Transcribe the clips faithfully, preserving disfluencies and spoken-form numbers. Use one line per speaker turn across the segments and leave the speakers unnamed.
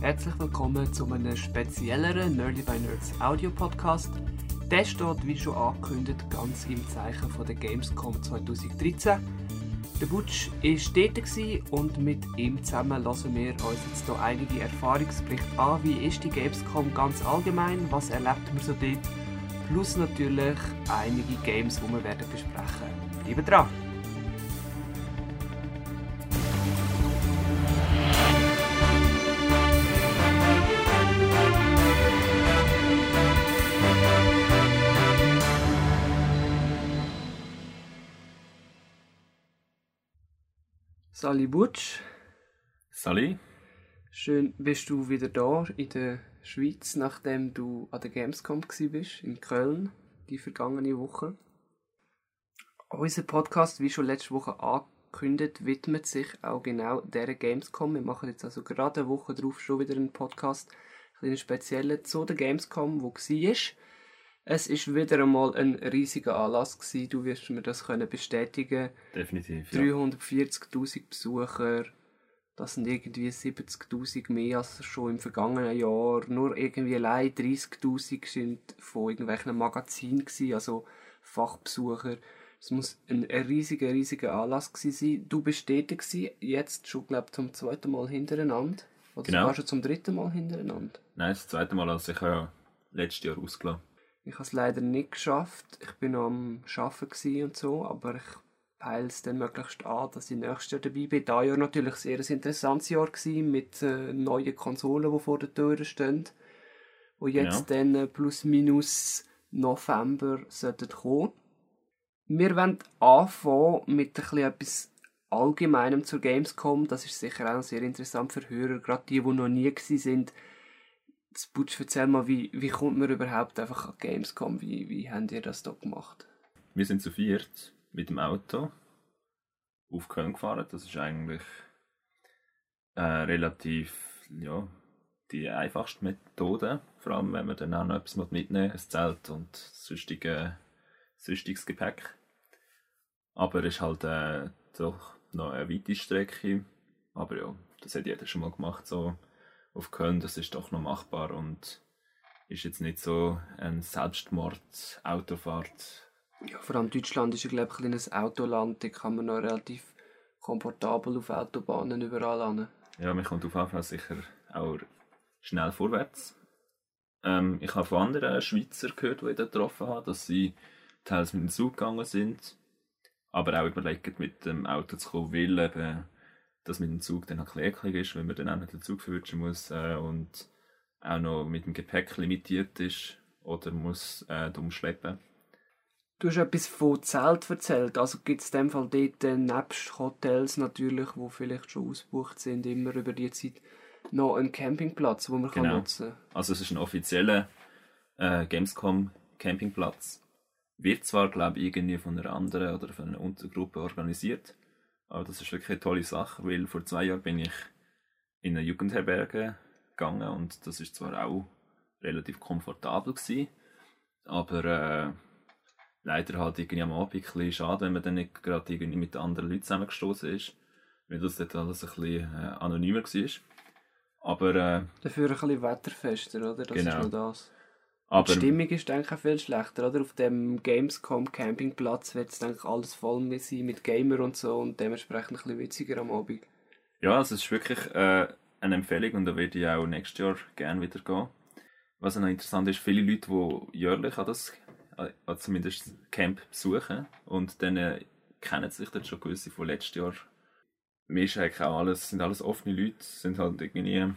herzlich willkommen zu einem spezielleren Nerdy by Nerds Audio-Podcast. Der steht, wie schon angekündigt, ganz im Zeichen von der Gamescom zwanzig dreizehn. Der Butch war dort und mit ihm zusammen hören wir uns jetzt hier einige Erfahrungsberichte an. Wie ist die Gamescom ganz allgemein? Was erlebt man so dort? Plus natürlich einige Games, die wir werden besprechen. Bleibt dran! Sali Butch.
Sali.
Schön bist du wieder da in der Schweiz, nachdem du an der Gamescom warst, in Köln, die vergangene Woche. Unser Podcast, wie schon letzte Woche angekündigt, widmet sich auch genau dieser Gamescom. Wir machen jetzt also gerade eine Woche drauf schon wieder einen Podcast, einen speziellen zu der Gamescom, wo war. Es war wieder einmal ein riesiger Anlass gewesen. Du wirst mir das können bestätigen.
Definitiv, ja.
dreihundertvierzigtausend Besucher. Das sind irgendwie siebzigtausend mehr als schon im vergangenen Jahr. Nur irgendwie allein dreißigtausend sind von irgendwelchen Magazinen gewesen, also Fachbesucher. Es muss ein riesiger, riesiger Anlass gewesen sein. Du bist dort gewesen, jetzt schon, glaube ich, zum zweiten Mal hintereinander. Oder
genau.
Sogar schon zum dritten Mal hintereinander.
Nein, das zweite Mal, also ich habe ja letztes Jahr ausgelassen.
Ich habe es leider nicht geschafft. Ich bin noch am Arbeiten und so, aber ich peile es dann möglichst an, dass ich nächstes Jahr dabei bin. Dieses Jahr natürlich sehr ein interessantes Jahr gewesen, mit äh, neuen Konsolen, die vor der Tür stehen, die jetzt genau. dann äh, plus minus November sollten kommen. Wir wollen anfangen mit ein bisschen etwas Allgemeinem zur Gamescom. Das ist sicher auch sehr interessant für Hörer, gerade die, die noch nie gewesen sind. Butch, erzähl mal, wie, wie kommt man überhaupt einfach an Gamescom? Wie, wie habt ihr das da gemacht?
Wir sind zu viert mit dem Auto auf Köln gefahren. Das ist eigentlich äh, relativ ja, die einfachste Methode. Vor allem, wenn man dann auch noch etwas mitnehmen muss, ein Zelt und sonstige, sonstiges Gepäck. Aber es ist halt äh, doch noch eine weite Strecke. Aber ja, das hat jeder schon mal gemacht. So. Auf Köln, das ist doch noch machbar und ist jetzt nicht so ein Selbstmord, Autofahrt.
Ja, vor allem Deutschland ist ja, glaube ich, ein kleines Autoland, da kann man noch relativ komfortabel auf Autobahnen überall hin.
Ja, man kommt auf jeden Fall sicher auch schnell vorwärts. Ähm, ich habe von anderen Schweizern gehört, die ich da getroffen habe, dass sie teils mit dem Zug gegangen sind, aber auch überlegen, mit dem Auto zu kommen, weil eben dass mit dem Zug dann ein bisschen eklig ist, wenn man dann auch noch den Zug verwischen muss äh, und auch noch mit dem Gepäck limitiert ist oder muss äh, umschleppen.
Du hast etwas von Zelt erzählt, also gibt es in dem Fall dort äh, nebst Hotels natürlich, die vielleicht schon ausgebucht sind, immer über die Zeit noch einen Campingplatz, den man
genau.
kann nutzen kann?
Also es ist ein offizieller äh, Gamescom Campingplatz. Wird zwar, glaube ich, irgendwie von einer anderen oder von einer Untergruppe organisiert, aber das ist wirklich eine tolle Sache, weil vor zwei Jahren bin ich in eine Jugendherberge gegangen und das ist zwar auch relativ komfortabel gewesen, aber äh, leider halt irgendwie am Abend ein bisschen schade, wenn man dann nicht gerade irgendwie mit anderen Leuten zusammengestoßen ist, weil das dort alles ein bisschen äh, anonymer war. Aber äh,
dafür ein bisschen wetterfester, oder? Das
genau.
ist noch das.
Aber
die Stimmung ist eigentlich viel schlechter, oder? Auf dem Gamescom Campingplatz wird es eigentlich alles voll mit sein, mit Gamer und so und dementsprechend ein bisschen witziger am Abend.
Ja, also es ist wirklich äh, eine Empfehlung und da werde ich auch nächstes Jahr gerne wieder gehen. Was auch noch interessant ist, viele Leute, die jährlich an das, äh, zumindest Camp besuchen und dann äh, kennen sich dann schon gewisse von letztes Jahr. Mir ist eigentlich auch alles, sind alles offene Leute, sind halt irgendwie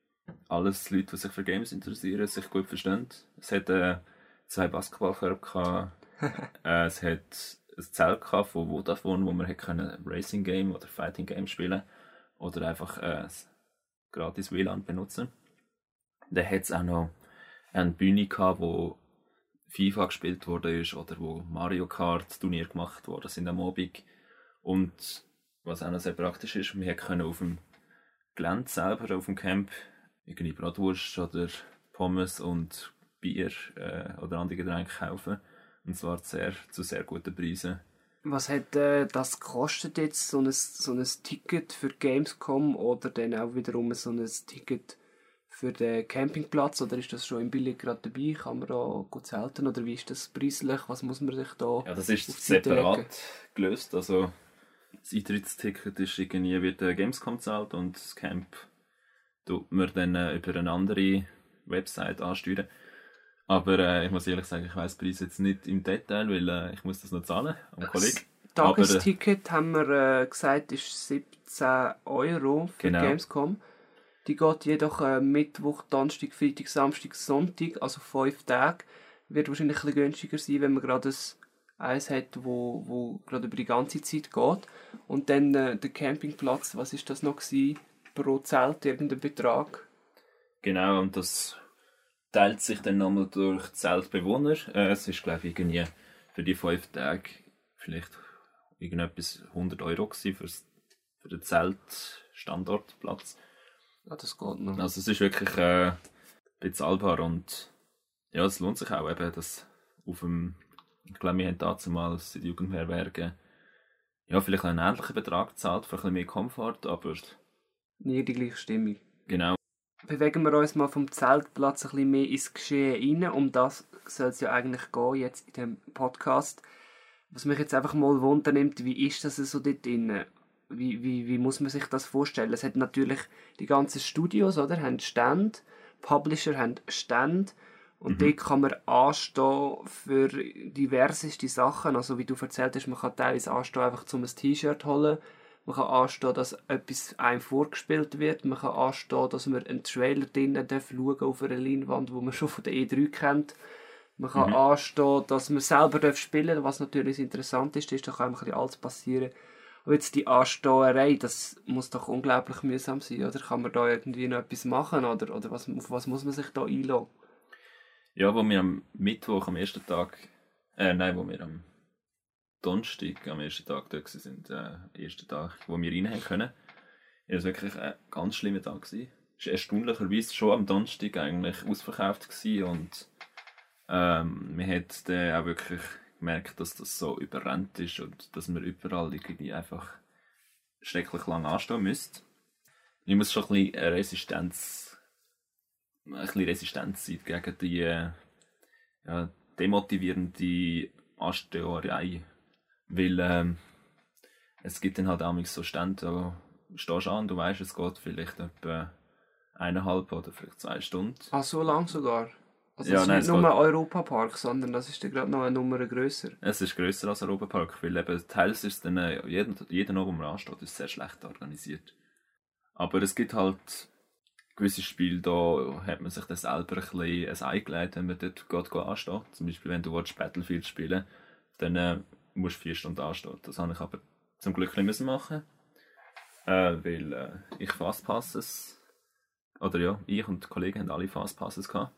alles Leute, die sich für Games interessieren, sich gut verstehen. Es hat äh, zwei Basketballkörbe gehabt, äh, es hat ein Zelt gehabt von Vodafone, wo man hätte können Racing Game oder Fighting Game spielen oder einfach äh, gratis W L A N benutzen. Dann hat es auch noch eine Bühne gehabt, wo FIFA gespielt wurde oder wo Mario Kart Turnier gemacht wurde sind am Abend. Und was auch noch sehr praktisch ist, wir konnten auf dem Gelände selber, auf dem Camp, irgendwie Bratwurst oder Pommes und Bier äh, oder andere Getränke kaufen. Und zwar sehr, zu sehr guten Preisen.
Was hat äh, das gekostet jetzt, so ein, so ein Ticket für Gamescom oder dann auch wiederum so ein Ticket für den Campingplatz oder ist das schon im Billig gerade dabei? Kann man da gut zelten oder wie ist das preislich? Was muss man sich da
Ja, das ist
auf die Seite
separat
legen?
gelöst. Also das Eintrittsticket ist irgendwie wird der Gamescom gezahlt und das Camp tut man dann äh, über eine andere Website ansteuern. Aber äh, ich muss ehrlich sagen, ich weiss den Preis jetzt nicht im Detail, weil äh, ich muss das noch zahlen am Kollegen.
Das
Aber, äh,
Tagesticket, haben wir äh, gesagt, ist siebzehn Euro für
Genau.
die Gamescom. Die geht jedoch äh, Mittwoch, Donnerstag, Freitag, Samstag, Sonntag, also fünf Tage. Wird wahrscheinlich ein bisschen günstiger sein, wenn man gerade ein eins hat, wo, wo gerade über die ganze Zeit geht. Und dann äh, der Campingplatz, was ist das noch gewesen? Pro Zelt irgendein Betrag?
Genau, und das teilt sich dann nochmal durch die Zeltbewohner. Äh, es ist, glaube ich, irgendwie für die fünf Tage vielleicht irgendetwas hundert Euro gewesen für's, für den Zeltstandortplatz.
Ja, das geht noch.
Also es ist wirklich äh, bezahlbar und ja, es lohnt sich auch eben, dass auf dem, ich glaube, wir haben damals in der Jugendherberge ja, vielleicht einen ähnlichen Betrag gezahlt für ein bisschen mehr Komfort, aber
Nie die gleiche Stimmung.
genau.
Bewegen wir uns mal vom Zeltplatz ein bisschen mehr ins Geschehen rein. Um das soll es ja eigentlich gehen, jetzt in dem Podcast. Was mich jetzt einfach mal wundernimmt, wie ist das so dort drin? Wie, wie, wie muss man sich das vorstellen? Es hat natürlich die ganzen Studios, oder? Haben Stände, Publisher haben Stände und
Mhm.
dort kann man anstehen für diverseste Sachen. Also wie du erzählt hast, man kann teilweise anstehen, einfach zum ein T-Shirt holen. Man kann anstehen, dass etwas einem vorgespielt wird. Man kann anstehen, dass man einen Trailer drinnen darf schauen auf einer Leinwand, wo man schon von der E drei kennt. Man kann
Mhm.
anstehen, dass man selber darf spielen darf, was natürlich interessant ist. Da ist doch auch ein bisschen alles passieren. Aber jetzt die Ansteherei, das muss doch unglaublich mühsam sein, oder? Kann man da irgendwie noch etwas machen, oder, oder was, auf was muss man sich da einlassen?
Ja, wo wir am Mittwoch, am ersten Tag, äh, nein, wo wir am Donnerstag, am ersten Tag dort sind, äh, ersten Tag, wo wir rein haben können, war es wirklich ein ganz schlimmer Tag gewesen. Es war erstaunlicherweise schon am Donnerstag eigentlich ausverkauft gewesen und ähm, man hat dann auch wirklich gemerkt, dass das so überrannt ist und dass man überall irgendwie einfach schrecklich lang anstehen müsste. Ich muss schon ein bisschen Resistenz, ein bisschen Resistenz sein gegen die äh, ja, demotivierende Ansteherei. Weil ähm, es gibt dann halt auch so Stände, da stehst du an, du weißt, es geht vielleicht etwa eineinhalb oder vielleicht zwei Stunden.
Ah, so lang sogar? Also
Ja,
es ist
nein,
nicht
es
nur ein
geht-
Europapark, sondern das ist dann gerade noch eine Nummer grösser.
Es ist grösser als Europapark, weil eben teils ist dann, äh, jeden, jeden Ort, wo man ansteht, ist sehr schlecht organisiert. Aber es gibt halt gewisse Spiele, da hat man sich dann selber ein bisschen ein Ei gelegt, wenn man dort geht, geht ansteht. Zum Beispiel, wenn du willst, Battlefield spielen dann äh, musst du vier Stunden anstehen. Das habe ich aber zum Glück nicht müssen machen, äh, weil äh, ich Fastpasses, oder ja, ich und die Kollegen haben alle Fastpasses gehabt.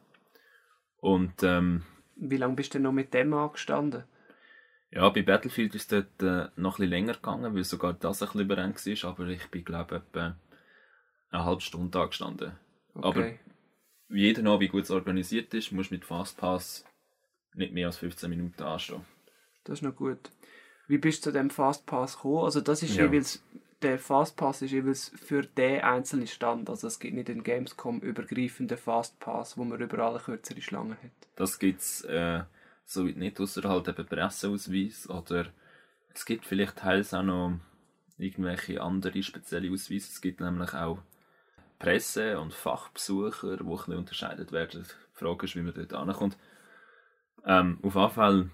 Und ähm,
Wie lange bist du denn noch mit dem angestanden?
ja, bei Battlefield ist es dort äh, noch ein bisschen länger gegangen, weil sogar das ein bisschen überrennt war, aber ich bin, glaube ich, etwa eine halbe Stunde angestanden. Aber
Okay.
wie jeder noch, wie gut es organisiert ist, musst du mit Fastpass nicht mehr als fünfzehn Minuten anstehen.
Das ist noch gut. Wie bist du zu dem Fastpass gekommen? Also das ist
Ja.
jeweils, der Fastpass ist jeweils für den einzelnen Stand. Also es gibt nicht den Gamescom übergreifenden Fastpass, wo man überall eine kürzere Schlange hat.
Das gibt es äh, so nicht, ausser halt eben Presseausweis oder es gibt vielleicht teils auch noch irgendwelche andere spezielle Ausweise. Es gibt nämlich auch Presse- und Fachbesucher, die ein bisschen unterscheidet werden. Die Frage ist, wie man dort ankommt. Ähm, auf jeden Fall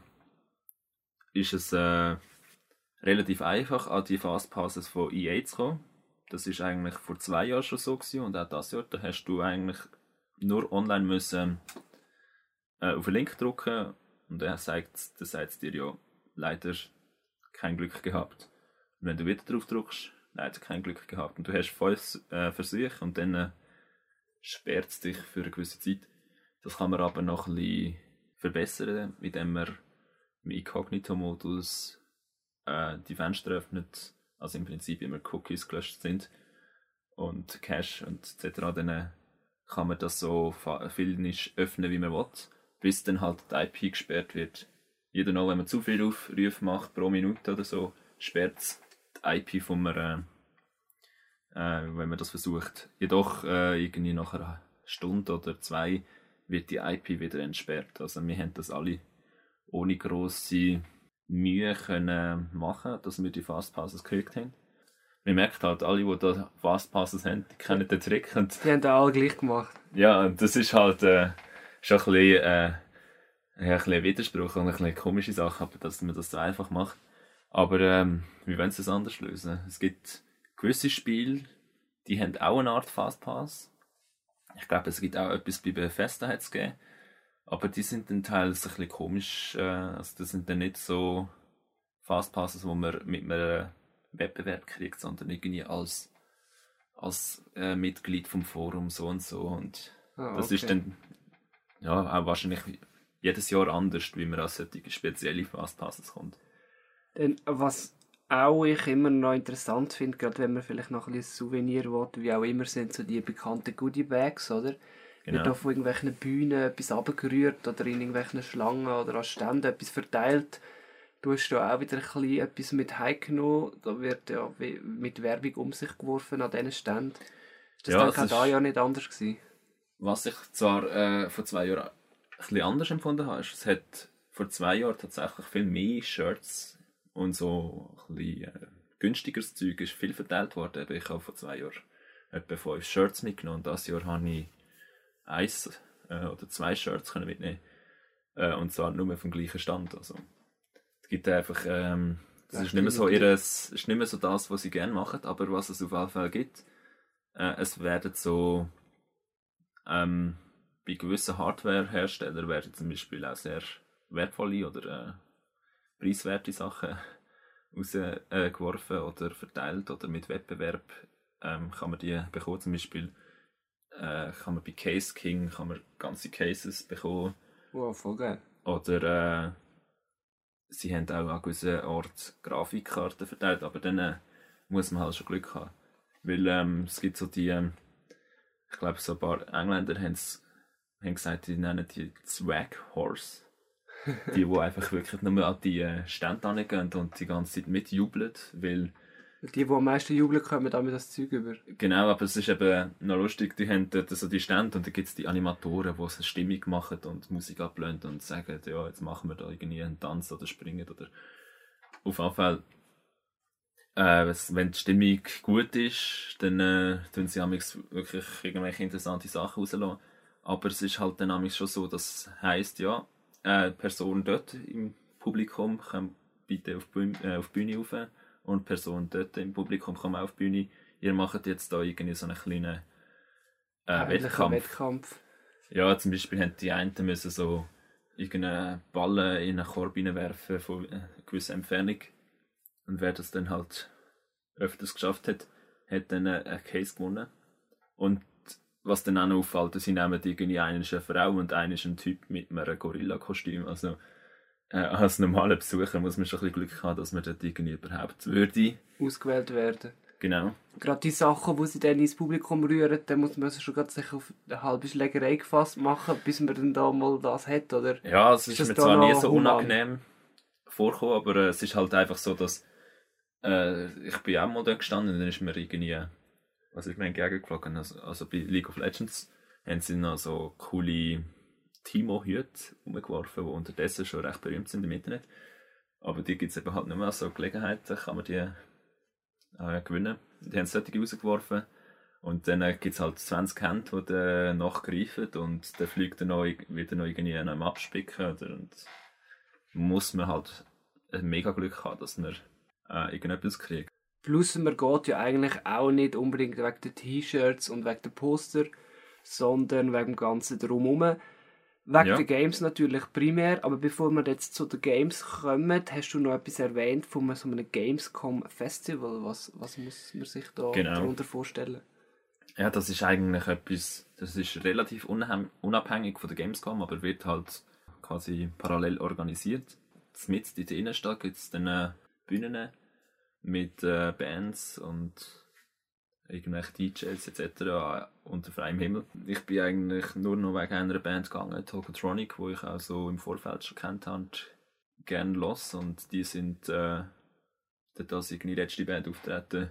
ist es äh, relativ einfach, an die Fastpasses von E A zu kommen. Das ist eigentlich vor zwei Jahren schon so gewesen und auch dieses Jahr. Da hast du eigentlich nur online müssen äh, auf einen Link drücken und er sagt, der sagt dir ja leider kein Glück gehabt. Und wenn du wieder drauf drückst, leider kein Glück gehabt. Und du hast fünf äh, Versuche und dann äh, sperrt es dich für eine gewisse Zeit. Das kann man aber noch ein bisschen verbessern, indem man im Inkognito-Modus äh, die Fenster öffnet. Also im Prinzip immer Cookies gelöscht sind und Cache und et cetera. Dann äh, kann man das so viel nicht öffnen, wie man will, bis dann halt die I P gesperrt wird. Jeder noch, wenn man zu viele Aufrufe macht pro Minute oder so, sperrt es die I P von mir, äh, äh, wenn man das versucht. Jedoch äh, irgendwie nach einer Stunde oder zwei wird die I P wieder entsperrt. Also wir haben das alle ohne grosse Mühe können machen, dass wir die Fastpasses gekriegt haben. Man merkt halt, alle, die da Fastpasses haben, die kennen den Trick. Und
Die haben da alle gleich gemacht.
ja, und das ist halt äh, schon ein bisschen, äh, ja, ein bisschen ein Widerspruch und ein bisschen eine komische Sache, aber dass man das so einfach macht. Aber ähm, wir wollen es anders lösen. Es gibt gewisse Spiele, die haben auch eine Art Fastpass. Ich glaube, es gibt auch etwas bei Bethesda hat's gegeben. Aber die sind dann teils ein bisschen komisch. Äh, also das sind dann nicht so Fastpasses, wo man mit einem Wettbewerb kriegt, sondern irgendwie als, als äh, Mitglied vom Forum so und so. Und
Ah,
das
okay.
ist dann ja auch wahrscheinlich jedes Jahr anders, wie man an solche spezielle Fastpasses kommt.
Dann, was auch ich immer noch interessant finde, gerade wenn man vielleicht noch ein bisschen Souvenir will, wie auch immer, sind so die bekannten Goodie-Bags, oder?
Genau.
Wird da von irgendwelchen Bühnen etwas abgerührt oder in irgendwelchen Schlangen oder an Ständen etwas verteilt. Du hast da auch wieder ein bisschen etwas mit heimgenommen. Da wird ja wie- mit Werbung um sich geworfen an diesen Ständen. Ist das
Ja,
dann
es
kein
ist-
da ja nicht anders gewesen?
Was ich zwar äh, vor zwei Jahren ein bisschen anders empfunden habe, ist, es hat vor zwei Jahren tatsächlich viel mehr Shirts und so ein bisschen äh, günstigeres Zeug ist viel verteilt worden. Eben, ich habe vor zwei Jahren etwa fünf Shirts mitgenommen und dieses Jahr habe ich eins äh, oder zwei Shirts können mitnehmen äh, und zwar nur vom gleichen Stand. Also, es gibt einfach, ähm, das
Ja,
ist nicht mehr so
stimmt.
ihres, ist nicht mehr so das, was sie gerne machen, aber was es auf jeden Fall gibt, äh, es werden so ähm, bei gewissen Hardware-Herstellern werden zum Beispiel auch sehr wertvolle oder äh, preiswerte Sachen rausgeworfen äh, oder verteilt oder mit Wettbewerb ähm, kann man die bekommen. Zum Beispiel äh, kann man bei Case King kann man ganze Cases bekommen
Wow, voll geil.
oder äh, sie haben auch an gewissen Ort Grafikkarten verteilt, aber dann äh, muss man halt schon Glück haben. Weil ähm, es gibt so die, ähm, ich glaube so ein paar Engländer haben's, haben gesagt, die nennen die Swag Horse. Die, die einfach wirklich nur an die äh, Stände hingehen und die ganze Zeit mitjubeln, weil
Die, die am meisten jubeln, kommen damit das Zeug über.
genau, aber es ist eben noch lustig, die haben dort so die Stände und dann gibt es die Animatoren, die so Stimmung machen und Musik ablösen und sagen, ja, jetzt machen wir da irgendwie einen Tanz oder springen oder auf jeden Fall, äh, wenn die Stimmung gut ist, dann äh, tun sie amigs wirklich irgendwelche interessante Sachen rauslassen. Aber es ist halt dann amigs schon so, dass heisst, ja, äh, Person dort im Publikum kann bitte auf die Bühne, äh, auf die Bühne rauf und die Person dort im Publikum kommt auf die Bühne. Ihr macht jetzt da irgendwie so einen kleinen äh,
Eigentlich ein
Wettkampf.
Wettkampf.
Ja, zum Beispiel haben die einen müssen so irgendeinen Ball in einen Korb werfen von einer gewissen Entfernung. Und wer das dann halt öfters geschafft hat, hat dann einen Case gewonnen. Und was dann auch noch auffällt, sie nehmen irgendwie einen ist eine Frau und einen ist ein Typ mit einem Gorilla-Kostüm. Also äh, als normaler Besucher muss man schon ein bisschen Glück haben, dass man dort irgendwie überhaupt würde.
Ausgewählt werden.
Genau.
Gerade die Sachen, die sie dann ins Publikum rühren, dann muss man sich schon gerade sich auf eine halbe Schlägerei gefasst machen, bis man dann da mal das hat, oder?
Ja, es ist,
Ist das
mir
da
zwar nie
noch
so
human?
unangenehm vorgekommen, aber äh, es ist halt einfach so, dass äh, ich bin auch mal da gestanden und dann ist mir irgendwie, was ist mir entgegengeflogen, also, also bei League of Legends haben sie noch so coole Timo-Hüte umgeworfen, die unterdessen schon recht berühmt sind im Internet. Aber die gibt es eben halt nicht mehr, so Gelegenheiten kann man die äh, gewinnen. Die haben solche rausgeworfen und dann äh, gibt es halt zwanzig Hände, die dann nachgreifen und dann fliegt dann noch, wieder noch irgendwie einem abspicken oder, und muss man halt ein mega Glück haben, dass man äh, irgendetwas kriegt.
Plus, man geht ja eigentlich auch nicht unbedingt wegen den T-Shirts und wegen den Poster, sondern wegen dem Ganzen drumherum. Wegen
Ja.
den Games natürlich primär, aber bevor wir jetzt zu den Games kommen, hast du noch etwas erwähnt von so einem Gamescom Festival. Was, was muss man sich da
Genau.
darunter vorstellen?
Ja, das ist eigentlich etwas, das ist relativ unheim- unabhängig von der Gamescom, aber wird halt quasi parallel organisiert. Mitten in der Innenstadt gibt es dann äh, Bühnen mit äh, Bands und irgendwelche D Js et cetera unter freiem Himmel. Ich bin eigentlich nur noch wegen einer Band gegangen, Tokotronic, die ich auch so im Vorfeld schon kennt habe, gerne los und die sind äh, dort als irgendwie letzte Band auftreten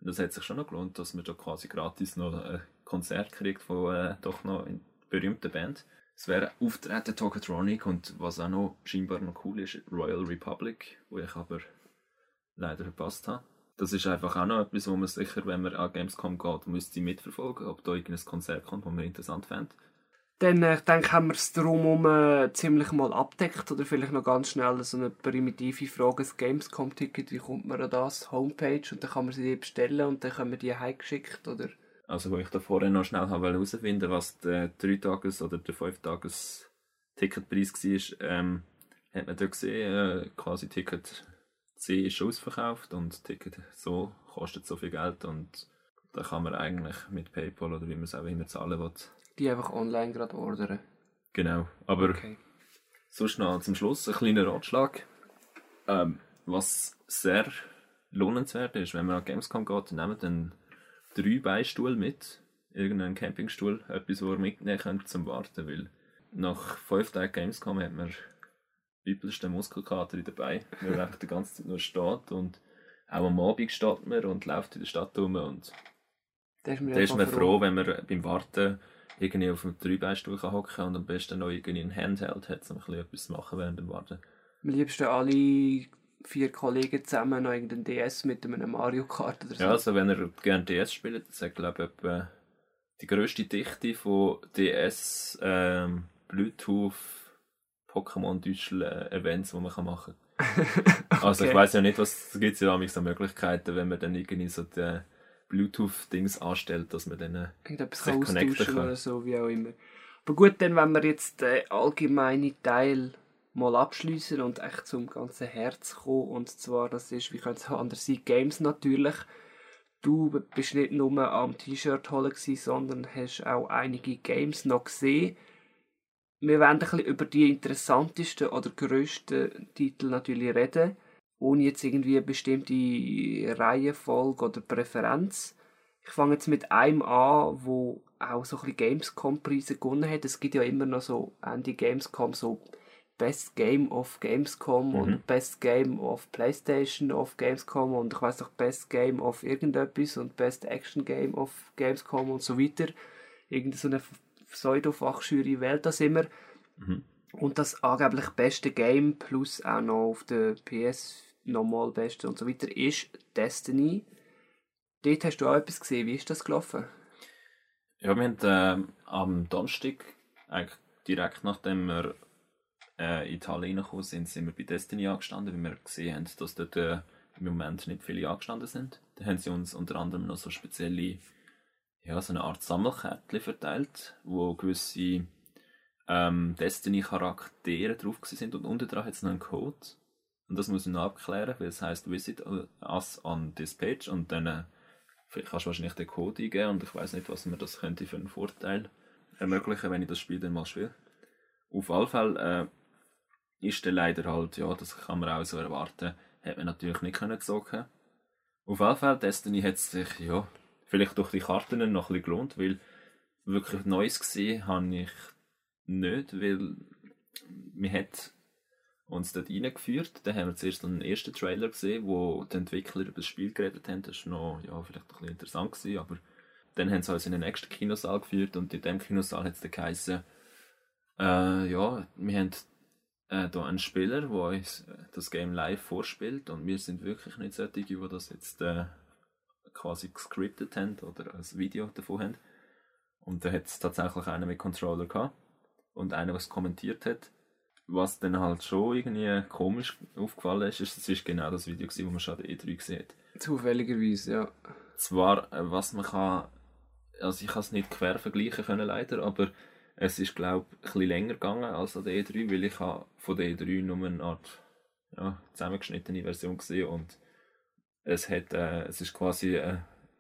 das hat sich schon noch gelohnt, dass man da quasi gratis noch ein Konzert kriegt von äh, doch noch einer berühmten Band. Es wäre Auftreten Tokotronic und was auch noch scheinbar noch cool ist, Royal Republic, wo ich aber leider verpasst habe. Das ist einfach auch noch etwas, wo man sicher, wenn man an Gamescom geht, müsste mitverfolgen, ob da irgendein Konzert kommt, das man interessant fände.
Dann äh, ich denke, haben wir es drumherum äh, ziemlich mal abdeckt. Oder vielleicht noch ganz schnell so eine primitive Frage, das Gamescom-Ticket, wie kommt man an das? Homepage und dann kann man sie bestellen und dann können wir die heimgeschickt, oder?
Also wo ich da vorher noch schnell herausfinden wollte, was der drei Tages- oder der fünf Tages Ticketpreis war, ähm, hat man da gesehen, äh, quasi Ticket C ist schon ausverkauft und Ticket so kostet so viel Geld und da kann man eigentlich mit PayPal oder wie man es auch immer zahlen will.
Die einfach online gerade ordern.
Genau, aber
Okay.
sonst noch zum Schluss ein kleiner Ratschlag. Ähm, was sehr lohnenswert ist, wenn man an Gamescom geht, nehmt dann drei Beistuhl mit, irgendeinen Campingstuhl, etwas, wo ihr mitnehmen könnt zum Warten, weil nach fünf Tagen Gamescom hat man übelsten Muskelkater dabei, weil man einfach die ganze Zeit nur steht und auch am Abend steht man und läuft in der Stadt rum und
Da ist man,
da ist man
froh.
froh, wenn man beim Warten irgendwie auf einem Dreibeinstuhl hocken kann und am besten noch irgendwie ein Handheld hat, um ein bisschen etwas zu machen während dem Warten.
Am liebsten alle vier Kollegen zusammen noch irgendeinen D S mit einem Mario Kart oder so.
Ja, also wenn ihr gerne D S spielt, das ist glaube ich etwa die grösste Dichte von D S, ähm, Bluetooth, Pokémon-Düschel-Events, die man machen kann.
Okay.
Also ich weiss ja nicht, was gibt es ja so Möglichkeiten, wenn man dann irgendwie so die Bluetooth-Dings anstellt, dass man dann äh,
Irgendetwas
sich
kann
connecten
austauschen
kann.
oder so, wie auch immer. Aber gut, dann wenn wir jetzt den allgemeinen Teil mal abschließen und echt zum ganzen Herz kommen, und zwar, das ist, wie könnte es anders sein, Games natürlich. Du bist nicht nur am T-Shirt holen gewesen, sondern hast auch einige Games noch gesehen. Wir werden ein bisschen über die interessantesten oder grössten Titel natürlich reden, ohne jetzt irgendwie eine bestimmte Reihenfolge oder Präferenz. Ich fange jetzt mit einem an, wo auch so ein bisschen Gamescom-Preise gewonnen hat. Es gibt ja immer noch so Ende Gamescom so Best Game of Gamescom
Mhm.
und Best Game of PlayStation of Gamescom und ich weiß noch Best Game of irgendetwas und Best Action Game of Gamescom und so weiter. Irgend so eine Pseudo-Fachjury wählt das immer.
Mhm.
Und das angeblich beste Game plus auch noch auf der P S nochmal beste und so weiter ist Destiny. Dort hast du auch etwas gesehen. Wie ist das gelaufen?
Ja, wir haben ähm, am Donnerstag, eigentlich direkt nachdem wir äh, in Italien reingekommen sind, sind wir bei Destiny angestanden, weil wir gesehen haben, dass dort äh, im Moment nicht viele angestanden sind. Da haben sie uns unter anderem noch so spezielle, ja, so eine Art Sammelkärtchen verteilt, wo gewisse ähm, Destiny-Charaktere drauf sind und unten dran hat es noch einen Code. Und das muss ich noch abklären, weil es heisst Visit us on this page und dann äh, vielleicht kannst du wahrscheinlich den Code eingeben und ich weiss nicht, was mir das könnte für einen Vorteil ermöglichen, wenn ich das Spiel dann mal spiele. Auf alle Fälle äh, ist dann leider halt, ja, das kann man auch so erwarten, hat man natürlich nicht können gesogen. Auf alle Fälle, Destiny hat sich, ja, vielleicht durch die Karten noch ein bisschen gelohnt, weil wirklich Neues gesehen habe ich nicht, weil man hat uns dort reingeführt. Dann haben wir zuerst einen ersten Trailer gesehen, wo die Entwickler über das Spiel geredet haben. Das war noch, ja, vielleicht ein bisschen interessant gewesen, aber dann haben sie uns in den nächsten Kinosaal geführt und in dem Kinosaal hat es dann geheißen, äh, ja, wir haben äh, da einen Spieler, der uns das Game live vorspielt und wir sind wirklich nicht solche, die das jetzt äh, quasi gescriptet haben oder ein Video davon haben. Und da hat es tatsächlich einen mit Controller gehabt und einer, der es kommentiert hat. Was dann halt schon irgendwie komisch aufgefallen ist, ist, es ist genau das Video gewesen, das man schon an der E drei gesehen hat.
Zufälligerweise, ja.
Zwar, äh, was man kann, also ich kann es nicht quer vergleichen können leider, aber es ist, glaube ich, ein bisschen länger gegangen als an der E drei, weil ich habe von der E drei nur eine Art ja, zusammengeschnittene Version gesehen und es hat, äh, es ist quasi äh,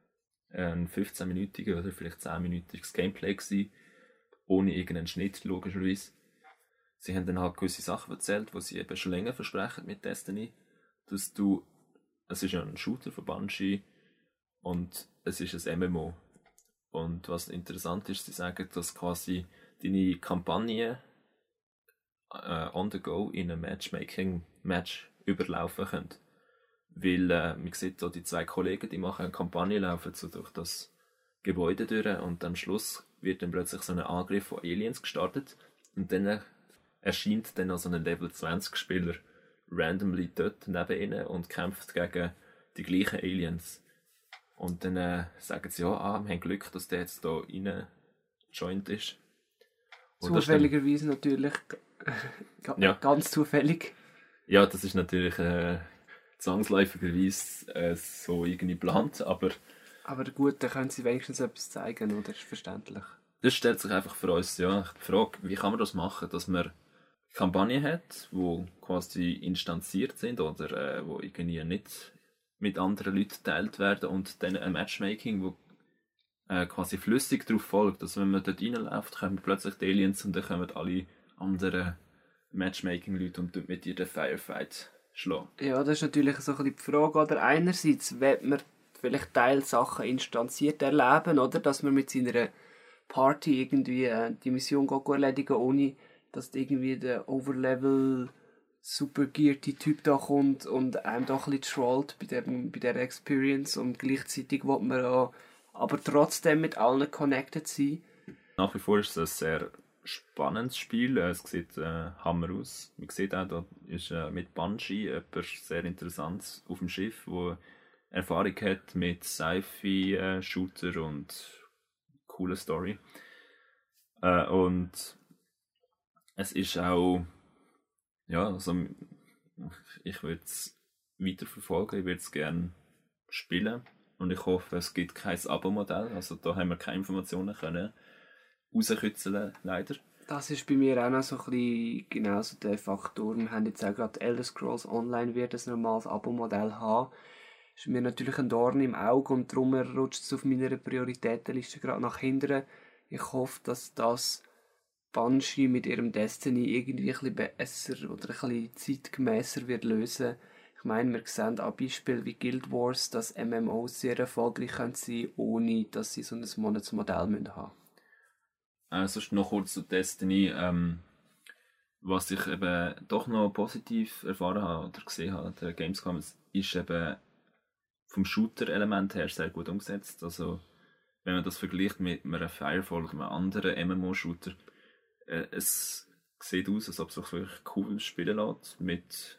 ein fünfzehn-minütiger oder vielleicht zehn-minütiges Gameplay gewesen, ohne irgendeinen Schnitt, logischerweise. Sie haben dann halt gewisse Sachen erzählt, die sie eben schon länger versprechen mit Destiny, dass du, es ist ja ein Shooter von Bungie und es ist ein M M O. Und was interessant ist, sie sagen, dass quasi deine Kampagne äh, on the go in einem Matchmaking-Match überlaufen können. Weil äh, man sieht so die zwei Kollegen, die machen eine Kampagne, laufen so durch das Gebäude durch und am Schluss wird dann plötzlich so ein Angriff von Aliens gestartet und dann äh, erscheint dann noch so ein Level zwanzig Spieler randomly dort neben ihnen und kämpft gegen die gleichen Aliens. Und dann äh, sagen sie, ja, ah, wir haben Glück, dass der jetzt da rein joint ist. Und
Zufälligerweise natürlich,
ja.
ganz zufällig.
Ja, das ist natürlich äh, zwangsläufigerweise äh, so irgendwie geplant, aber...
Aber gut, dann können sie wenigstens etwas zeigen, oder? Das ist verständlich.
Das stellt sich einfach für uns ja die Frage, wie kann man das machen, dass man Kampagnen hat, die quasi instanziert sind oder äh, wo irgendwie nicht mit anderen Leuten geteilt werden und dann ein Matchmaking, wo äh, quasi flüssig darauf folgt, dass wenn man dort reinläuft, kommen plötzlich die Aliens und dann kommen alle anderen Matchmaking-Leute und tun mit dir den Firefight schlagen.
Ja, das ist natürlich so ein bisschen die Frage, oder? Einerseits will man vielleicht Teilsachen instanziert erleben, oder? Dass man mit seiner Party irgendwie äh, die Mission geht erledigen, ohne dass irgendwie der Overlevel supergearte Typ da kommt und einem doch ein bisschen trollt bei, dem, bei dieser Experience und gleichzeitig will man auch, aber trotzdem mit allen connected sein.
Nach wie vor ist es ein sehr spannendes Spiel. Es sieht äh, Hammer aus. Man sieht auch, da ist äh, mit Bungie etwas sehr Interessantes auf dem Schiff, wo Erfahrung hat mit Sci-Fi-Shooter und coole Story. Äh, und es ist auch, ja, also ich würde es weiterverfolgen, ich würde es gerne spielen und ich hoffe, es gibt kein Abo-Modell, also da haben wir keine Informationen können rauskitzeln, leider.
Das ist bei mir auch noch so ein bisschen genauso der Faktor. Wir haben jetzt auch gerade Elder Scrolls Online wird ein normales Abo-Modell haben. Das ist mir natürlich ein Dorn im Auge und darum rutscht es auf meiner Prioritätenliste gerade nach hinten. Ich hoffe, dass das Bungie mit ihrem Destiny irgendwie ein bisschen besser oder ein bisschen zeitgemässer wird lösen. Ich meine, wir sehen an Beispielen wie Guild Wars, dass M M Os sehr erfolgreich sein können, ohne dass sie so ein Monatsmodell haben müssen.
Äh, sonst noch kurz zu Destiny. Ähm, was ich eben doch noch positiv erfahren habe oder gesehen habe, der Gamescom, ist eben vom Shooter-Element her sehr gut umgesetzt. Also, wenn man das vergleicht mit einem Firefall oder einem anderen M M O-Shooter, äh, es sieht aus, als ob es sich wirklich cool spielen lässt, mit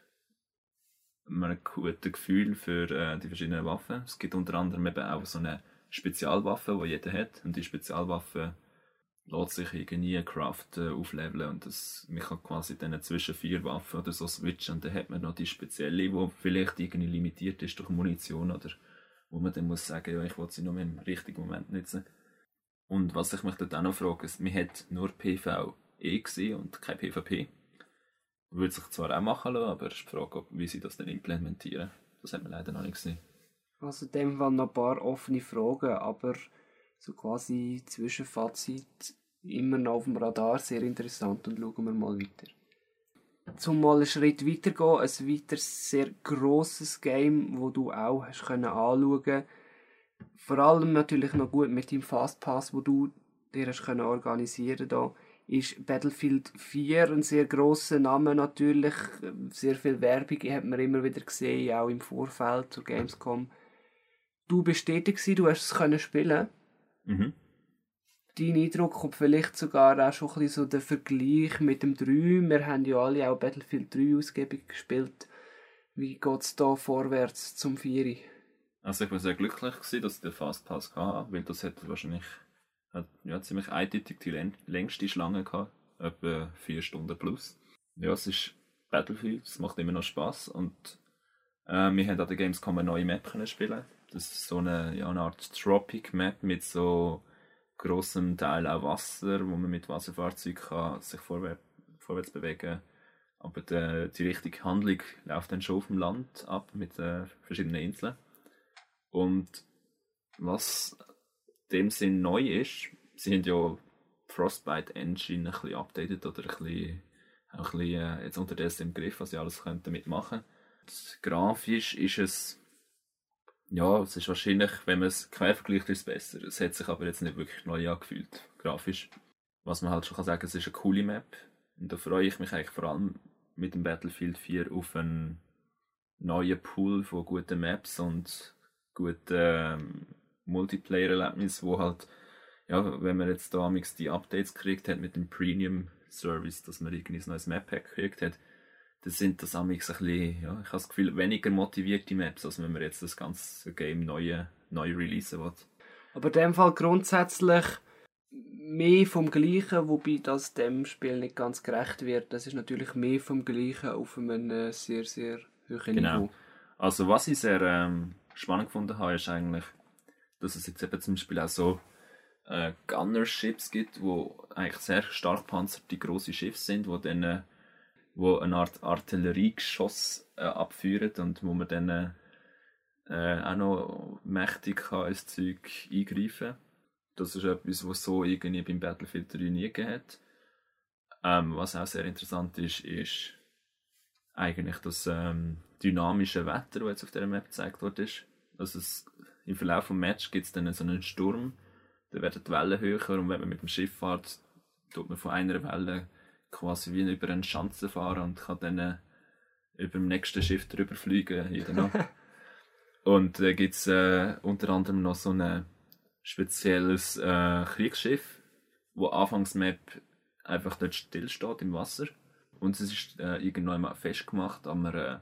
einem guten Gefühl für äh, die verschiedenen Waffen. Es gibt unter anderem eben auch so eine Spezialwaffe, die jeder hat. Und die Spezialwaffe lässt sich irgendwie craften, aufleveln und das, man kann quasi dann zwischen vier Waffen oder so switchen und dann hat man noch die spezielle, die vielleicht irgendwie limitiert ist durch Munition oder wo man dann muss sagen, ja, ich will sie nur im richtigen Moment nutzen. Und was ich mich dort auch noch frage, ist, man hat nur PvE gesehen und kein PvP. Würde sich zwar auch machen lassen, aber es ist die Frage, wie sie das dann implementieren. Das hat man leider noch nicht gesehen.
Also in dem Fall noch ein paar offene Fragen, aber so quasi Zwischenfazit immer noch auf dem Radar, sehr interessant und schauen wir mal weiter. Zum mal einen Schritt weitergehen, ein weiteres sehr grosses Game, wo du auch hast können anschauen. Vor allem natürlich noch gut mit dem Fastpass, wo du dir hast können organisieren da, ist Battlefield vier ein sehr grosser Name natürlich, sehr viel Werbung hat man immer wieder gesehen, auch im Vorfeld zur Gamescom. Du bist tätig gewesen, du hast es können spielen.
Mhm.
Dein Eindruck kommt vielleicht sogar auch schon ein bisschen so der Vergleich mit dem drei. Wir haben ja alle auch Battlefield drei ausgiebig gespielt. Wie geht es da vorwärts zum vier?
Also ich war sehr glücklich gewesen, dass ich den Fastpass hatte, weil das hätte wahrscheinlich hat, ja, ziemlich eindeutig die längste Schlange gehabt, etwa vier Stunden plus. Ja, es ist Battlefield, es macht immer noch Spass und äh, wir haben an der Gamescom eine neue Map können spielen. Das ist so eine, ja, eine Art Tropic-Map mit so grossem Teil auch Wasser, wo man mit Wasserfahrzeugen kann sich vorwärts, vorwärts bewegen kann. Aber die, die richtige Handlung läuft dann schon auf dem Land ab mit äh, verschiedenen Inseln. Und was in dem Sinn neu ist, sie haben ja Frostbite Engine ein bisschen updated oder ein bisschen, auch ein bisschen äh, jetzt unterdessen im Griff, was sie alles damit machen können. Grafisch ist es, ja, es ist wahrscheinlich, wenn man es quer vergleicht, ist es besser. Es hat sich aber jetzt nicht wirklich neu angefühlt, grafisch. Was man halt schon kann sagen, es ist eine coole Map. Und da freue ich mich eigentlich vor allem mit dem Battlefield vier auf einen neuen Pool von guten Maps und guten ähm, Multiplayer-Erlebnissen, wo halt, ja, wenn man jetzt da amix die Updates gekriegt hat mit dem Premium-Service, dass man irgendwie ein neues Map-Pack gekriegt hat, dann sind das amix ein bisschen, ja, ich habe das Gefühl, weniger motivierte Maps, als wenn man jetzt das ganze Game neu, neu releasen will.
Aber in dem Fall grundsätzlich mehr vom Gleichen, wobei das dem Spiel nicht ganz gerecht wird. Das ist natürlich mehr vom Gleichen auf einem sehr, sehr hohen
Genau.
Niveau.
Also was ich sehr ähm, spannend gefunden habe, ist eigentlich, dass es jetzt eben zum Beispiel auch so äh, Gunner-Ships gibt, wo eigentlich sehr stark panzerte grosse Schiffe sind, wo dann äh, wo eine Art Artilleriegeschoss äh, abführen und wo man dann äh, auch noch mächtig kann ins Zeug eingreifen kann. Das ist etwas, was so irgendwie beim Battlefield drei nie gegeben hat. Ähm, was auch sehr interessant ist, ist eigentlich das ähm, dynamische Wetter, das jetzt auf dieser Map gezeigt wurde. Also es, im Verlauf des Matches gibt es dann so einen Sturm, da werden die Wellen höher und wenn man mit dem Schiff fährt, tut man von einer Welle quasi wie über eine Schanze fahren und kann dann äh, über dem nächsten Schiff drüber fliegen. Und da äh, gibt es äh, unter anderem noch so ein spezielles äh, Kriegsschiff, wo anfangs Map einfach dort still steht im Wasser. Und es ist äh, irgendwann festgemacht an einem,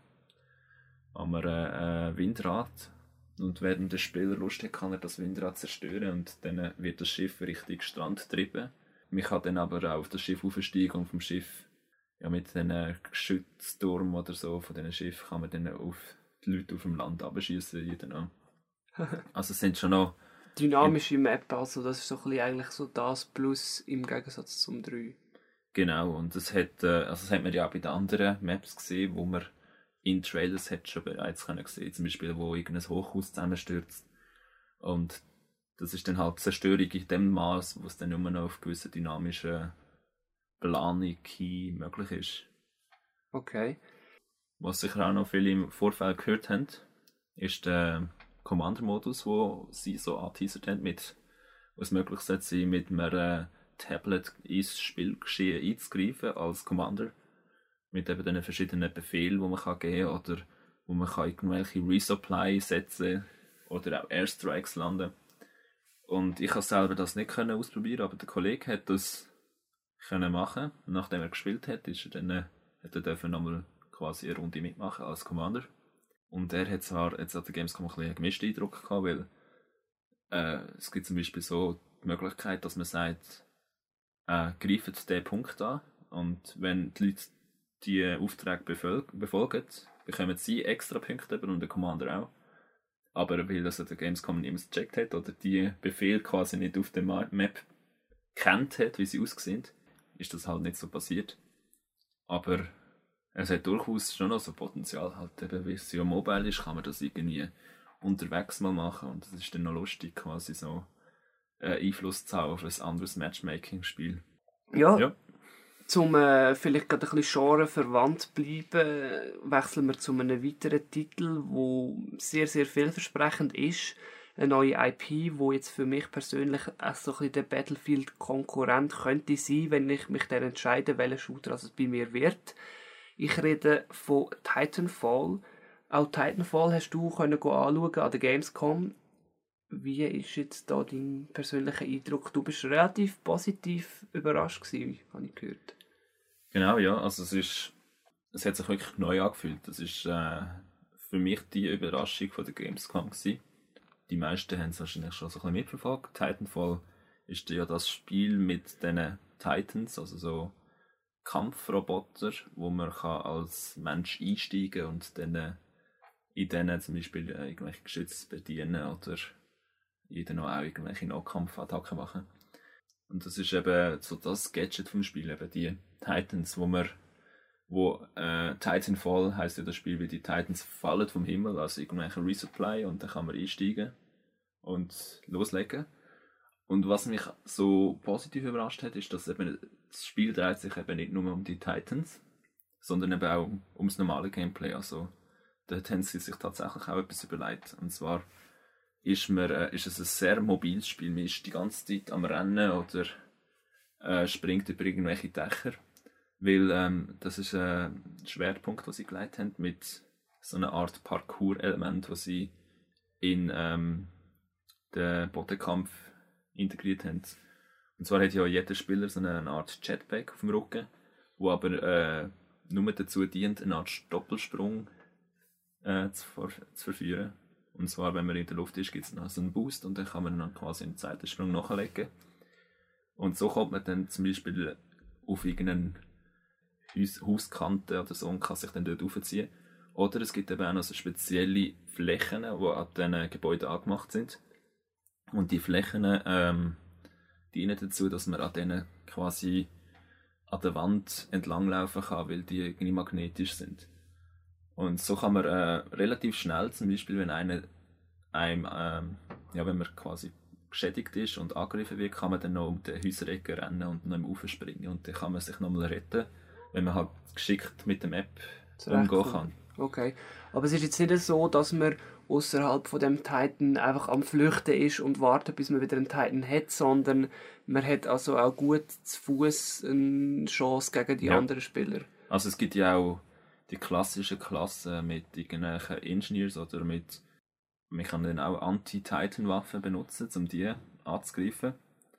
an einem äh, Windrad. Und während der Spieler Lust hat, kann er das Windrad zerstören und dann wird das Schiff Richtung Strand getrieben. Man kann dann aber auch auf das Schiff aufsteigen und vom Schiff ja, mit diesen Geschützturm oder so von diesen Schiffen kann man dann auf die Leute auf dem Land abschießen. Also es sind schon noch
dynamische Map, also das ist so ein bisschen eigentlich so das Plus im Gegensatz zum drei.
Genau, und das hat, also das hat man ja auch bei den anderen Maps gesehen, wo man in Trailers hat schon bereits können sehen, zum Beispiel wo irgendein Hochhaus zusammenstürzt und das ist dann halt Zerstörung in dem Maß, wo es dann nur noch auf gewisse dynamische Planung möglich ist.
Okay.
Was sicher auch noch viele im Vorfeld gehört haben, ist der Commander-Modus, wo sie so angeteasert haben, mit, was möglich sein, mit einem Tablet ins Spielgeschehen einzugreifen als Commander. Mit eben den verschiedenen Befehlen, die man kann geben kann oder wo man kann irgendwelche Resupply setzen oder auch Airstrikes landen. Und ich konnte selber das nicht können ausprobieren, aber der Kollege hat das können machen. Nachdem er gespielt hat, ist er dann, äh, hat er dürfen nochmal quasi eine Runde mitmachen als Commander. Und er hat zwar jetzt an der Gamescom ein bisschen einen gemischten Eindruck gehabt, weil äh, es gibt zum Beispiel so die Möglichkeit, dass man sagt, äh, greift diesen Punkt an und wenn die Leute die Aufträge befol- befolgen, bekommen sie extra Punkte und der Commander auch. Aber weil das der Gamescom niemand gecheckt hat oder die Befehl quasi nicht auf der Map kennt hat, wie sie aussehen, ist das halt nicht so passiert. Aber es hat durchaus schon noch so Potenzial, halt eben, wie es ja mobile ist, kann man das irgendwie unterwegs mal machen und es ist dann noch lustig, quasi so äh, Einfluss zu haben auf ein anderes Matchmaking-Spiel.
Ja,
ja.
Zum äh, vielleicht gerade ein bisschen Genre verwandt bleiben, wechseln wir zu einem weiteren Titel, wo sehr, sehr vielversprechend ist. Eine neue I P, wo jetzt für mich persönlich auch so ein bisschen der Battlefield-Konkurrent könnte sein, wenn ich mich dann entscheide, welcher Shooter es bei mir wird. Ich rede von Titanfall. Auch Titanfall hast du können anschauen an der Gamescom. Wie ist jetzt da dein persönlicher Eindruck? Du bist relativ positiv überrascht gewesen, habe ich gehört.
Genau, ja. Also es ist, es hat sich wirklich neu angefühlt. Das ist äh, für mich die Überraschung von der Gamescom gewesen. Die meisten haben es wahrscheinlich schon so ein bisschen mitverfolgt. Titanfall ist ja das Spiel mit diesen Titans, also so Kampfroboter, wo man kann als Mensch einsteigen und dann in denen zum Beispiel irgendwelche Geschütze bedienen oder jeder noch auch irgendwelche Nahkampfattacken machen. Und das ist eben so das Gadget vom Spiel, eben die Titans, wo man, wo äh, Titanfall heisst ja das Spiel, wie die Titans fallen vom Himmel, also irgendwelche Resupply und dann kann man einsteigen und loslegen. Und was mich so positiv überrascht hat, ist, dass eben das Spiel dreht sich eben nicht nur um die Titans, sondern eben auch ums normale Gameplay. Also dort haben sie sich tatsächlich auch etwas überlegt. Und zwar ist, man, äh, ist es ein sehr mobiles Spiel. Man ist die ganze Zeit am Rennen oder äh, springt über irgendwelche Dächer. Weil ähm, das ist ein Schwerpunkt, den sie gelegt haben mit so eine Art Parkour-Element, das sie in ähm, den Bodenkampf integriert haben. Und zwar hat ja jeder Spieler so eine Art Jetpack auf dem Rücken, wo aber äh, nur dazu dient, eine Art Doppelsprung äh, zu, ver zu verführen. Und zwar, wenn man in der Luft ist, gibt es noch so einen Boost und dann kann man dann quasi einen Seitensprung nachlegen. Und so kommt man dann zum Beispiel auf irgendeine Haus Hauskante oder so und kann sich dann dort raufziehen. Oder es gibt eben auch noch so spezielle Flächen, die an diesen Gebäuden angemacht sind. Und die Flächen ähm, dienen dazu, dass man an denen quasi an der Wand entlanglaufen kann, weil die irgendwie magnetisch sind. Und so kann man äh, relativ schnell, zum Beispiel wenn einer einem, ähm, ja, wenn man quasi geschädigt ist und angegriffen wird, kann man dann noch um die Häuserecke rennen und noch im Ufer springen. Und dann kann man sich nochmal retten, wenn man halt geschickt mit der Map umgehen kann.
Okay, aber es ist jetzt nicht so, dass man außerhalb von dem Titan einfach am Flüchten ist und wartet, bis man wieder einen Titan hat, sondern man hat also auch gut zu Fuß eine Chance gegen die
Ja.
anderen Spieler.
Also es gibt ja auch die klassischen Klassen mit irgendwelchen Engineers oder mit, man kann dann auch Anti-Titan-Waffen benutzen, um die anzugreifen.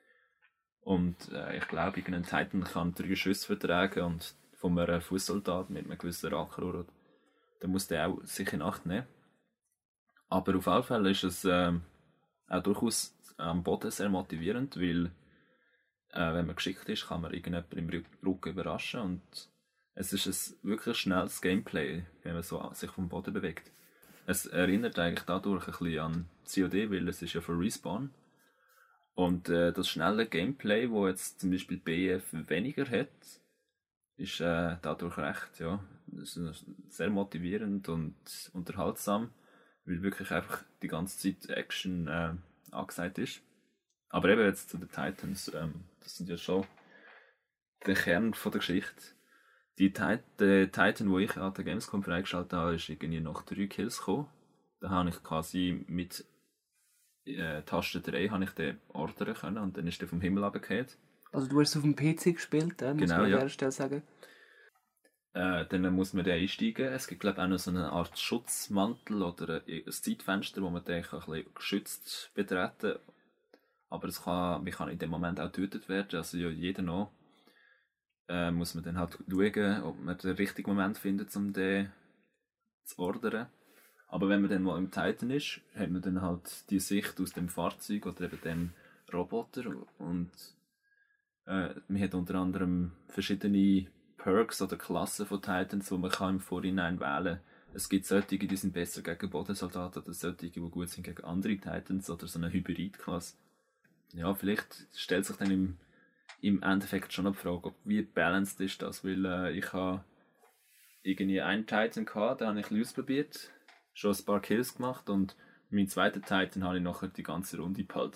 Und äh, ich glaube, irgendein Titan kann drei Schüsse vertragen und von einem Fußsoldat mit einem gewissen Rakerohr, dann muss der auch sich in Acht nehmen. Aber auf alle Fälle ist es äh, auch durchaus am Boden sehr motivierend, weil äh, wenn man geschickt ist, kann man irgendjemanden im Rücken überraschen und es ist ein wirklich schnelles Gameplay, wenn man so sich vom Boden bewegt. Es erinnert eigentlich dadurch ein bisschen an C O D, weil es ist ja von Respawn. Und äh, das schnelle Gameplay, wo jetzt zum Beispiel B F weniger hat, ist äh, dadurch recht, ja, das ist sehr motivierend und unterhaltsam, weil wirklich einfach die ganze Zeit Action äh, angesagt ist. Aber eben jetzt zu den Titans, ähm, das sind ja schon der Kern von der Geschichte. Die Tit der Titan, den ich an der Gamescom freigeschaltet habe, ist irgendwie nach drei Kills gekommen. Da habe ich quasi mit äh, Taste drei habe ich den ordern können und dann ist der vom Himmel runtergefallen.
Also du hast es auf dem P C gespielt, äh, muss
Genau,
man an
ja.
dieser Stelle sagen.
Äh, dann muss man den einsteigen. Es gibt glaube ich auch noch so eine Art Schutzmantel oder ein Zeitfenster, wo man den ein bisschen geschützt betreten kann. Aber es kann, man kann in dem Moment auch getötet werden, also ja, jeder noch. Äh, muss man dann halt schauen, ob man den richtigen Moment findet, um den zu ordern. Aber wenn man dann mal im Titan ist, hat man dann halt die Sicht aus dem Fahrzeug oder eben dem Roboter und äh, man hat unter anderem verschiedene Perks oder Klassen von Titans, die man kann im Vorhinein wählen kann. Es gibt solche, die sind besser gegen Bodensoldaten oder solche, die gut sind gegen andere Titans oder so eine Hybrid-Klasse. Ja, vielleicht stellt sich dann im im Endeffekt schon eine Frage, ob wie balanced ist das, weil äh, ich habe irgendwie einen Titan gehabt, den habe ich ausprobiert, schon ein paar Kills gemacht und meinen zweiten Titan habe ich nachher die ganze Runde behalten.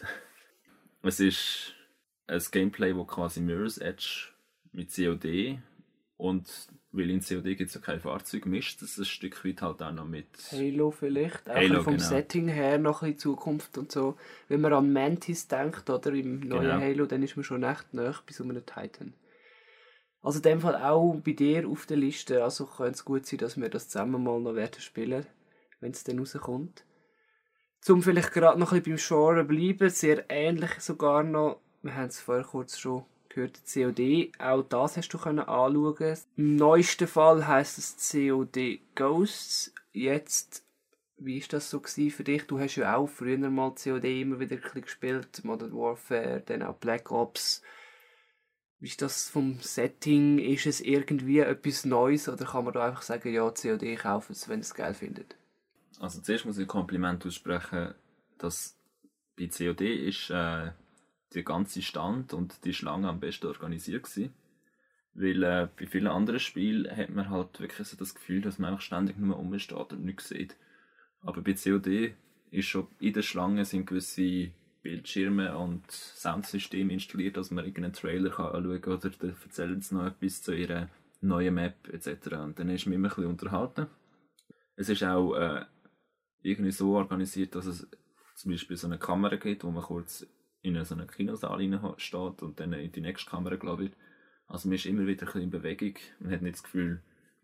Es ist ein Gameplay, das quasi Mirror's Edge mit C O D und weil in C O D gibt es ja kein Fahrzeug, mischt es ein Stück weit halt auch noch mit
Halo vielleicht, auch
Halo,
vom
genau.
Setting her noch in Zukunft und so. Wenn man an Mantis denkt, oder im neuen
Genau.
Halo, dann ist man schon echt nahe bei so einem Titan. Also in dem Fall auch bei dir auf der Liste, also könnte es gut sein, dass wir das zusammen mal noch werden spielen, wenn es dann rauskommt. Zum vielleicht gerade noch ein bisschen beim Genre bleiben, sehr ähnlich sogar noch, wir haben es vorher kurz schon gehört, C O D, auch das hast du können anschauen. Im neuesten Fall heisst es C O D Ghosts. Jetzt, wie ist das so gewesen für dich? Du hast ja auch früher mal C O D immer wieder ein bisschen gespielt, Modern Warfare, dann auch Black Ops. Wie ist das vom Setting? Ist es irgendwie etwas Neues oder kann man da einfach sagen, ja, C O D kaufen es, wenn ihr es geil findet?
Also zuerst muss ich ein Kompliment aussprechen, dass bei C O D ist äh, der ganze Stand und die Schlange am besten organisiert gewesen. Weil äh, bei vielen anderen Spielen hat man halt wirklich so das Gefühl, dass man einfach ständig nur rumsteht und nichts sieht. Aber bei C O D ist schon in der Schlange sind gewisse Bildschirme und Soundsysteme installiert, dass man irgendeinen Trailer kann anschauen kann oder dann erzählen sie noch etwas zu ihrer neuen Map et cetera. Und dann ist man immer ein bisschen unterhalten. Es ist auch äh, irgendwie so organisiert, dass es zum Beispiel so eine Kamera gibt, wo man kurz in so einen Kinosaal steht und dann in die nächste Kamera geladen wird. Also man ist immer wieder ein bisschen in Bewegung. Man hat nicht das Gefühl,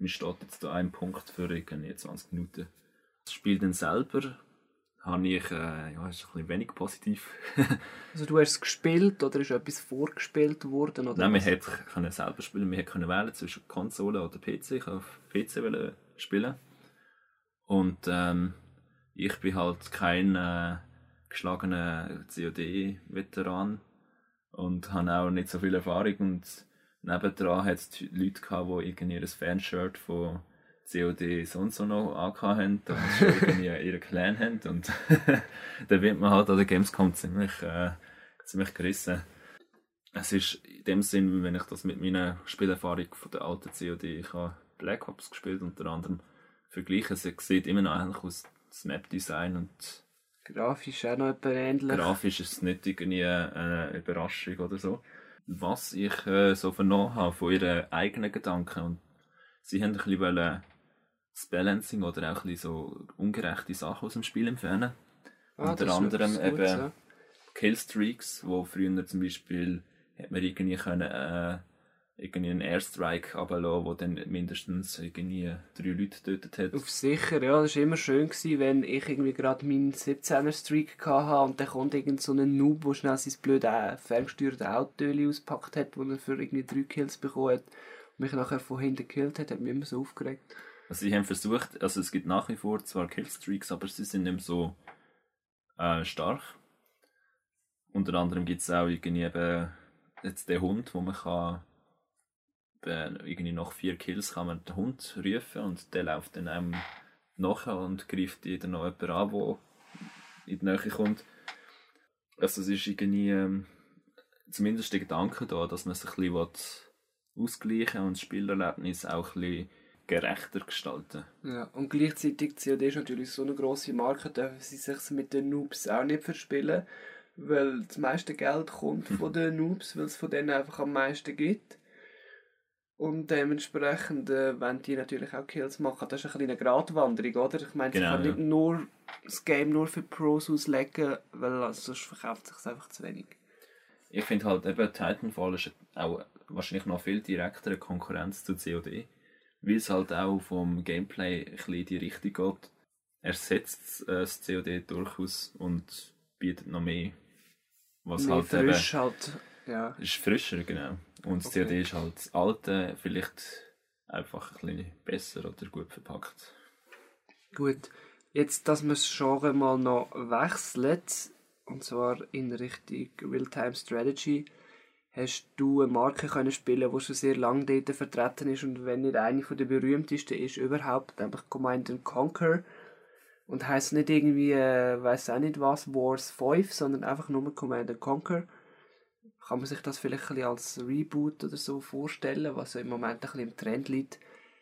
mir steht jetzt da ein Punkt für irgendwie zwanzig Minuten. Das Spiel dann selber habe ich, äh, ja, ist ein bisschen wenig positiv.
Also du hast es gespielt oder ist etwas vorgespielt worden? Oder
Nein,
was?
wir konnten selber spielen, wir konnten wählen zwischen Konsole oder P C. Ich wollte auf P C spielen. Und ähm, ich bin halt kein äh, geschlagener C O D-Veteran und habe auch nicht so viel Erfahrung. Und nebendran hat es Leute gehabt, die irgendwie ein Fanshirt von C O D so und so noch angehabt haben und schon irgendwie ihren Clan haben. Und dann wird man halt an der Gamescom ziemlich, äh, ziemlich gerissen. Es ist in dem Sinn, wenn ich das mit meiner Spielerfahrung von der alten C O D, ich habe Black Ops gespielt unter anderem, vergleiche, es sieht immer noch ähnlich aus, das Map-Design und
Grafisch auch noch etwas ähnlich.
grafisch ist es nicht irgendwie eine Überraschung oder so. Was ich äh, so vernommen habe von ihren eigenen Gedanken, und sie haben ein bisschen wollen das Balancing oder auch ein bisschen so ungerechte Sachen aus dem Spiel entfernen.
Ah,
Unter
das ist
anderem
etwas Gutes,
eben
ja.
Killstreaks, wo früher zum Beispiel hat man irgendwie können, äh, irgendwie einen Airstrike runterlassen, der dann mindestens irgendwie drei Leute getötet hat.
Auf sicher, ja, das war immer schön, gewesen, wenn ich irgendwie gerade meinen siebzehner-Streak hatte und dann kommt irgend so ein Noob, der schnell sein blödes ferngesteuertes Auto ausgepackt hat, wo er für irgendwie drei Kills bekommen hat und mich nachher von hinten gekillt hat, hat mich immer so aufgeregt.
Also sie haben versucht, also es gibt nach wie vor zwar Killstreaks, aber sie sind nicht mehr so äh, stark. Unter anderem gibt es auch irgendwie eben jetzt den Hund, wo man kann äh, irgendwie nach vier Kills kann man den Hund rufen und der läuft dann einem nachher und greift jeder noch jemanden an, der in die Nähe kommt. Also es ist irgendwie ähm, zumindest der Gedanke da, dass man sich ein bisschen ausgleichen und das Spielerlebnis auch ein bisschen gerechter gestalten.
Ja, und gleichzeitig C O D ist natürlich so eine grosse Marke, dürfen sie sich mit den Noobs auch nicht verspielen, weil das meiste Geld kommt von den Noobs, weil es von denen einfach am meisten gibt. Und dementsprechend äh, wollen die natürlich auch Kills machen. Das ist ein bisschen eine Gratwanderung, oder? Ich meine,
Genau,
sie kann
ja.
nicht nur das Game nur für Pros auslegen, weil also, sonst verkauft es sich einfach zu wenig.
Ich finde halt eben, Titanfall ist auch wahrscheinlich noch viel direktere Konkurrenz zu C O D, weil es halt auch vom Gameplay ein bisschen in die Richtung geht. Er setzt äh, das C O D durchaus und bietet noch mehr. Was
Mehr
halt
frisch
eben,
halt, ja.
ist frischer, genau. Und das
Okay.
C O D ist halt das alte, vielleicht einfach ein bisschen besser oder gut verpackt.
Gut, jetzt, dass wir das Genre mal noch wechseln, und zwar in Richtung Real-Time Strategy, hast du eine Marke können spielen, die schon sehr lange dort vertreten ist und wenn nicht eine der berühmtesten ist überhaupt, einfach Command and Conquer. Und heisst nicht irgendwie, äh, weiß auch nicht was, Wars fünf, sondern einfach nur Command and Conquer. Kann man sich das vielleicht ein bisschen als Reboot oder so vorstellen, was ja im Moment ein bisschen im Trend liegt.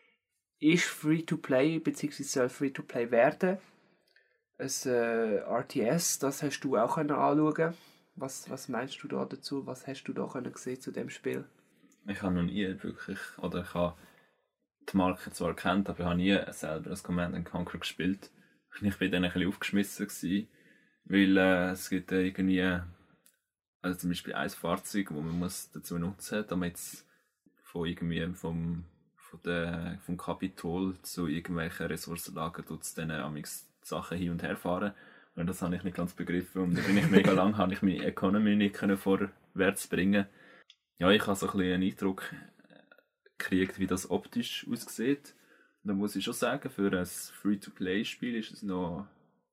Ist Free-to-Play, beziehungsweise soll Free-to-Play werden. Ein äh, R T S, das hast du auch können anschauen. Was, was meinst du da dazu? Was hast du da können gesehen zu dem Spiel?
Ich habe noch nie wirklich, oder ich habe die Marke zwar erkannt, aber ich habe nie selber das Command and Conquer gespielt. Und ich war dann ein bisschen aufgeschmissen gewesen, weil äh, es gibt äh, irgendwie, also zum Beispiel ein Fahrzeug, das man muss dazu nutzen muss, damit es von irgendwie vom, von der, vom Kapitol zu irgendwelchen Ressourcenlagern tut es dann amigs Sachen hin und her fahren. Und das habe ich nicht ganz begriffen. Und dann bin ich mega lang, habe ich meine Economy nicht können vorwärts bringen. Ja, ich habe so ein bisschen einen Eindruck gekriegt, wie das optisch aussieht. Und da muss ich schon sagen, für ein Free-to-Play-Spiel ist es noch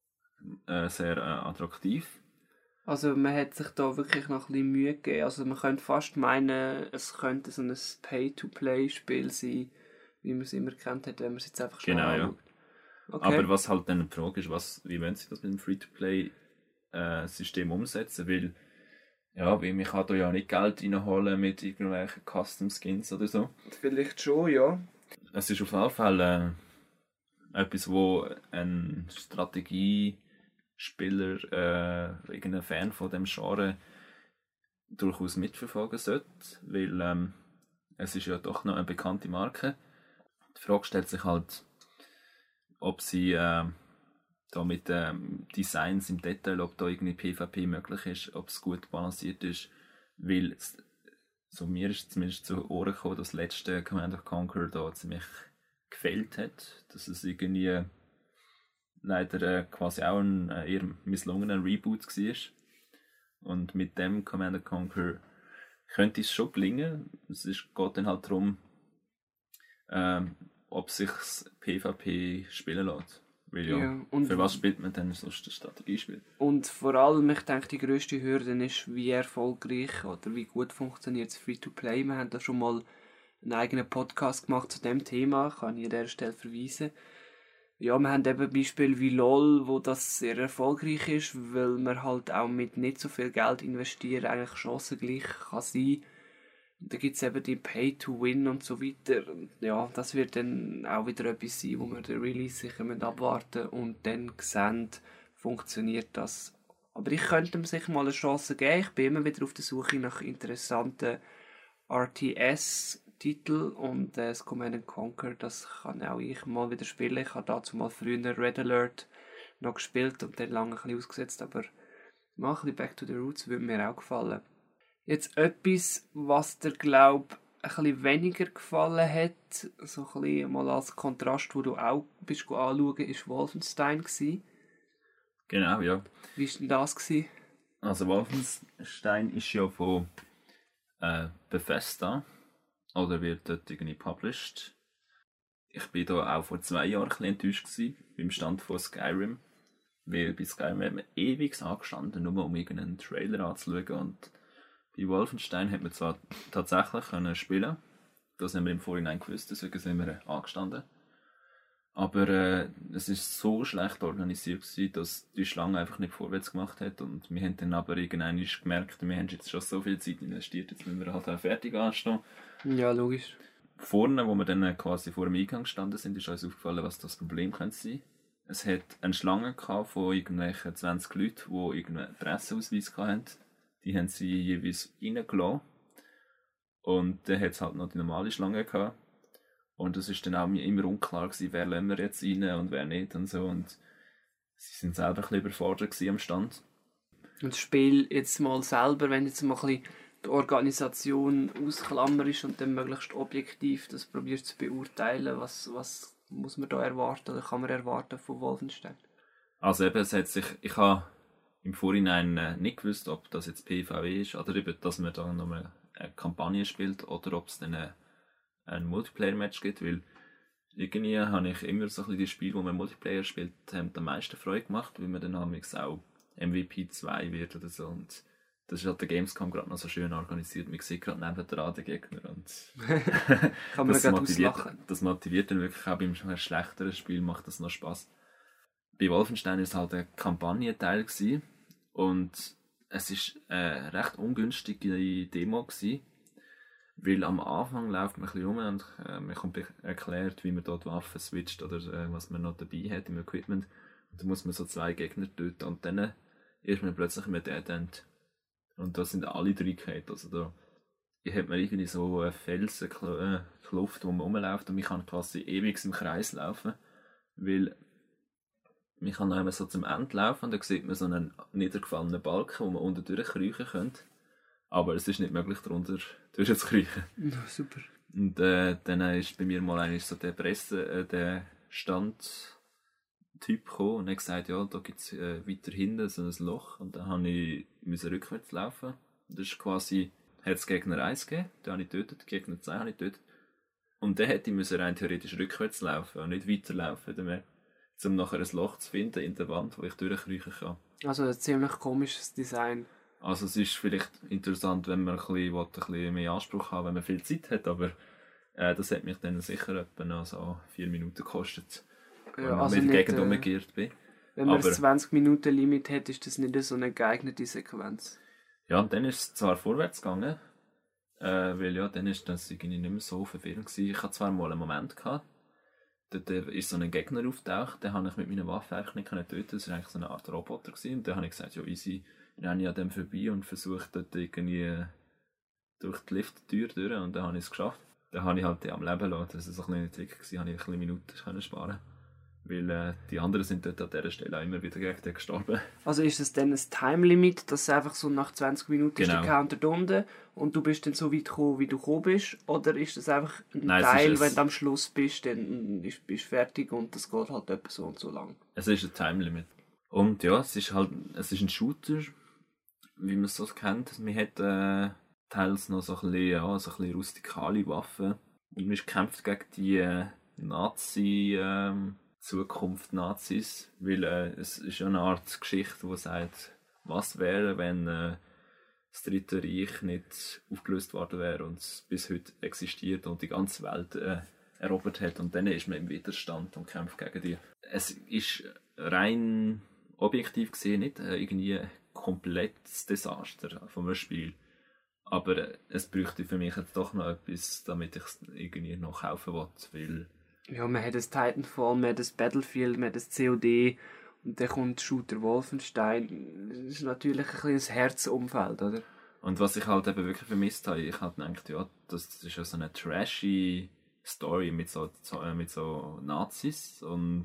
äh, sehr äh, attraktiv.
Also man hat sich da wirklich noch ein bisschen Mühe gegeben. Also man könnte fast meinen, es könnte so ein Pay-to-Play-Spiel sein, wie man es immer kennt hat, wenn man es jetzt einfach schnell
Genau, ja.
anschaut. Okay.
Aber was halt dann die Frage ist, was, wie wollen sie das mit dem Free-to-Play-System umsetzen? Weil, ja, weil man kann da ja nicht Geld reinholen mit irgendwelchen Custom-Skins oder so.
Vielleicht schon, ja.
Es ist auf jeden Fall äh, etwas, wo ein Strategiespieler, äh, irgendein Fan von dem Genre durchaus mitverfolgen sollte, weil ähm, es ist ja doch noch eine bekannte Marke. Die Frage stellt sich halt, ob sie äh, da mit ähm, Designs im Detail, ob da irgendwie PvP möglich ist, ob es gut balanciert ist, weil so mir ist zumindest zu Ohren gekommen, dass das letzte Command and Conquer da ziemlich gefällt hat, dass es irgendwie leider äh, quasi auch ein äh, eher misslungener Reboot war. Und mit dem Command and Conquer könnte es schon gelingen. Es ist, geht dann halt darum, ähm, ob sich das PvP spielen lässt. Weil ja,
Ja, und
für was spielt man denn sonst ein Strategiespiel?
Und vor allem, ich denke, die grösste Hürde ist, wie erfolgreich oder wie gut funktioniert es Free-to-Play. Wir haben da schon mal einen eigenen Podcast gemacht zu dem Thema, kann ich an dieser Stelle verweisen. Ja, wir haben eben Beispiele wie LOL, wo das sehr erfolgreich ist, weil man halt auch mit nicht so viel Geld investieren eigentlich chancengleich kann sein. Da gibt es eben die Pay-to-Win und so weiter. Und ja, das wird dann auch wieder etwas sein, wo wir den Release sicher abwarten müssen und dann sehen, funktioniert das. Aber ich könnte ihm sicher mal eine Chance geben. Ich bin immer wieder auf der Suche nach interessanten R T S-Titeln und äh, das Command and Conquer, das kann auch ich mal wieder spielen. Ich habe dazu mal früher Red Alert noch gespielt und dann lange ein bisschen ausgesetzt, aber mal ein bisschen Back to the Roots würde mir auch gefallen. Jetzt etwas, was dir, glaube ich, ein bisschen weniger gefallen hat, so ein bisschen mal als Kontrast, wo du auch bist anschauen, ist Wolfenstein gewesen.
Genau, ja.
Wie war denn das gewesen?
Also Wolfenstein ist ja von äh, Bethesda oder wird dort irgendwie published. Ich bin da auch vor zwei Jahren ein bisschen enttäuscht gewesen, beim Stand von Skyrim. Weil bei Skyrim hat man ewig angestanden, nur um irgendeinen Trailer anzuschauen. Und bei Wolfenstein hat man zwar tatsächlich können spielen, das haben wir im Vorhinein gewusst, deswegen sind wir angestanden. Aber äh, es war so schlecht organisiert gewesen, dass die Schlange einfach nicht vorwärts gemacht hat. Und wir haben dann aber irgendwann gemerkt, wir haben jetzt schon so viel Zeit investiert, jetzt müssen wir halt auch fertig anstehen.
Ja, logisch.
Vorne, wo wir dann quasi vor dem Eingang gestanden sind, ist uns aufgefallen, was das Problem könnte sein. Es hat eine Schlange gehabt von irgendwelchen zwanzig Leuten, die irgendeinen Presseausweis hatten. Die haben sie jeweils reingelassen. Und dann hat es halt noch die normale Schlange gehabt. Und es war dann auch mir immer unklar gewesen, wer lassen wir jetzt rein und wer nicht und so. Und sie sind selber ein bisschen überfordert gewesen am Stand.
Und das Spiel jetzt mal selber, wenn jetzt mal ein bisschen die Organisation ausklammerst und dann möglichst objektiv das probierst zu beurteilen, was, was muss man da erwarten oder kann man erwarten von Wolfenstein?
Also eben, es hat sich, ich habe im Vorhinein äh, nicht gewusst, ob das jetzt PvE ist oder eben, dass man da nochmal eine Kampagne spielt oder ob es dann eine, ein Multiplayer-Match gibt, weil irgendwie habe ich immer so ein bisschen die Spiele, wo man Multiplayer spielt, haben am meisten Freude gemacht, weil man dann auch M V P zwei wird oder so. Und das ist halt der Gamescom gerade noch so schön organisiert. Man sieht gerade nebendran den Gegner. Und
kann man
das,
gerade
motiviert,
auslachen.
Das motiviert dann wirklich auch beim schlechteren Spiel, macht das noch Spaß. Bei Wolfenstein war es halt ein Kampagnenteil gewesen, und es war eine recht ungünstige Demo gewesen, weil am Anfang läuft man ein bisschen rum und äh, man kommt erklärt, wie man dort Waffen switcht oder äh, was man noch dabei hat im Equipment. Und dann muss man so zwei Gegner töten und dann ist man plötzlich mit Dead End. Und da sind alle drei gefällt. Also da hat man irgendwie so einen Felsen, eine Kluft, wo man rumläuft und man kann quasi ewig im Kreis laufen, weil man kann einmal so zum Ende laufen und dann sieht man so einen niedergefallenen Balken, wo man unten durchkriechen könnte. Aber es ist nicht möglich, darunter durchzukriechen.
Ja, super.
Und äh, dann ist bei mir mal eigentlich so der Presse, äh, der Stand-Typ gekommen und hat gesagt, ja, da gibt es äh, weiter hinten so ein Loch. Und dann habe ich müssen rückwärts laufen. Und das ist quasi, hat es Gegner eins gegeben, den habe ich getötet, Gegner zwei habe ich getötet. Und dann hätte ich rein theoretisch rückwärts laufen und nicht weiterlaufen, mehr, um nachher ein Loch zu finden in der Wand, wo ich durchkriechen kann.
Also ein ziemlich komisches Design.
Also es ist vielleicht interessant, wenn man ein bisschen, will, ein bisschen mehr Anspruch haben, wenn man viel Zeit hat, aber äh, das hat mich dann sicher etwa noch so vier Minuten gekostet, wenn
Ja,
ich
also
mit der
nicht,
Gegend
äh,
umgekehrt bin.
Wenn man
aber,
ein zwanzig Minuten Limit hat, ist das nicht so eine geeignete Sequenz.
Ja, und dann ist es zwar vorwärts gegangen, äh, weil ja, dann ist das irgendwie nicht mehr so verwirrend gewesen. Ich hatte zwar mal einen Moment gehabt, dort ist so ein Gegner auftaucht, den habe ich mit meiner Waffe eigentlich nicht töten. Das war eigentlich so eine Art Roboter gewesen. Und dann habe ich gesagt, ja easy, renne ich an dem vorbei und versuche dort irgendwie durch die Lifttür durch, und dann habe ich es geschafft. Dann habe ich halt den am Leben gelassen. Das war so ein kleiner Trick, habe ich ein bisschen Minuten sparen. Weil äh, die anderen sind dort an dieser Stelle auch immer wieder gegen den gestorben.
Also ist es dann ein Time-Limit, dass einfach so nach zwanzig Minuten
Genau.
ist der Counter unten und du bist dann so weit gekommen, wie du gekommen bist? Oder ist das einfach ein
Nein,
Teil,
es ist
wenn
ein-
du am Schluss bist, dann bist du fertig und das geht halt etwa so und so lang?
Es ist ein Time-Limit. Und ja, es ist halt es ist ein Shooter, wie man es so kennt. Man hat äh, teils noch so ein bisschen, ja, so ein bisschen rustikale Waffen. Und man kämpft gegen die äh, Nazi... Ähm, Zukunft-Nazis, weil äh, es ist eine Art Geschichte, die sagt, was wäre, wenn äh, das Dritte Reich nicht aufgelöst worden wäre und es bis heute existiert und die ganze Welt äh, erobert hat und dann ist man im Widerstand und kämpft gegen die. Es ist rein objektiv gesehen nicht äh, irgendwie ein komplettes Desaster von einem Spiel, aber äh, es bräuchte für mich jetzt doch noch etwas, damit ich es irgendwie noch kaufen will, weil
Ja, man hat das Titanfall, man hat das Battlefield, man hat das C O D und dann kommt Shooter Wolfenstein. Das ist natürlich ein bisschen ein Herzumfeld, oder?
Und was ich halt eben wirklich vermisst habe, ich habe gedacht, ja, das ist ja so eine trashy Story mit so, so, äh, mit so Nazis und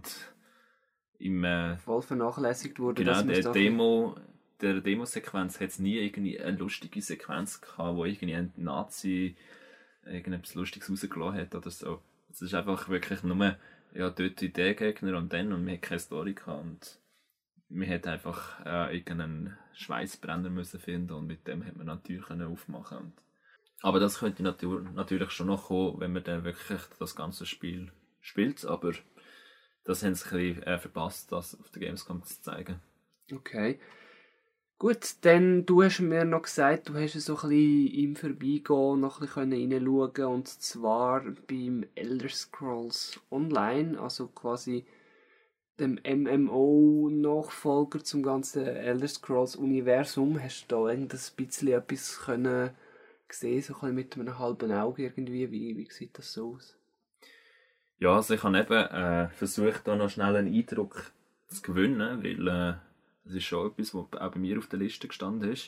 im äh,
Voll vernachlässigt wurde.
genau,
dass man
der
es doch-
Demo, der Demo-Sequenz hat es nie irgendwie eine lustige Sequenz gehabt, wo irgendwie ein Nazi irgendetwas Lustiges rausgelassen hat oder so. Es ist einfach wirklich nur, ja, dort die Gegner und dann und man hat keine Story gehabt und man hat einfach äh, irgendeinen Schweißbrenner müssen finden und mit dem hat man natürlich können aufmachen und aber das könnte natu- natürlich schon noch kommen, wenn man dann wirklich das ganze Spiel spielt, aber das haben sie ein bisschen äh, verpasst, das auf der Gamescom zu zeigen.
Okay. Gut, dann du hast mir noch gesagt, du hast so ein bisschen im Vorbeigehen noch ein bisschen reinschauen und zwar beim Elder Scrolls Online, also quasi dem M M O-Nachfolger zum ganzen Elder Scrolls Universum. Hast du da ein bisschen etwas können sehen, so ein bisschen mit einem halben Auge irgendwie? Wie, wie sieht das so aus?
Ja, also ich habe eben äh, versucht, da noch schnell einen Eindruck zu gewinnen, weil äh, es ist schon etwas, was auch bei mir auf der Liste gestanden ist.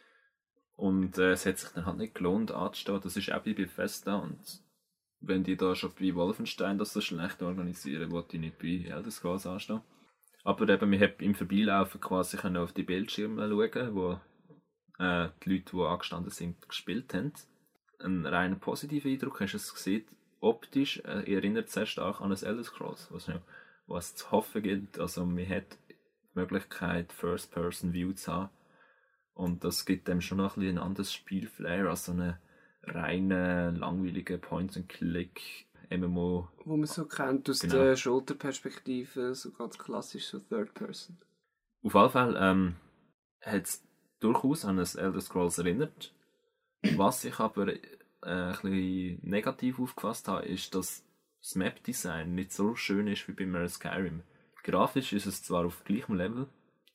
Und äh, es hat sich dann halt nicht gelohnt anzustehen. Das ist auch bei Bethesda und wenn die da schon bei Wolfenstein das so schlecht organisieren, wollte ich nicht bei Elder Scrolls anstehen. Aber eben, wir haben im Vorbeilaufen quasi können auf die Bildschirme schauen, wo äh, die Leute, die angestanden sind, gespielt haben. Ein rein positiver Eindruck, hast du es gesehen, optisch äh, erinnert sehr stark an das Elder Scrolls, was, ja, was zu hoffen gilt. Also man hat die Möglichkeit, First-Person-View zu haben und das gibt dem schon noch ein, ein anderes Spielflair als so eine reine, langweilige Point-and-Click M M O.
Wo man so kennt aus
Genau.
der Schulterperspektive, so ganz klassisch, so Third Person.
Auf jeden Fall ähm, hat es durchaus an ein Elder Scrolls erinnert. Was ich aber äh, ein bisschen negativ aufgefasst habe, ist, dass das Map-Design nicht so schön ist wie bei einem Skyrim. Grafisch ist es zwar auf gleichem Level,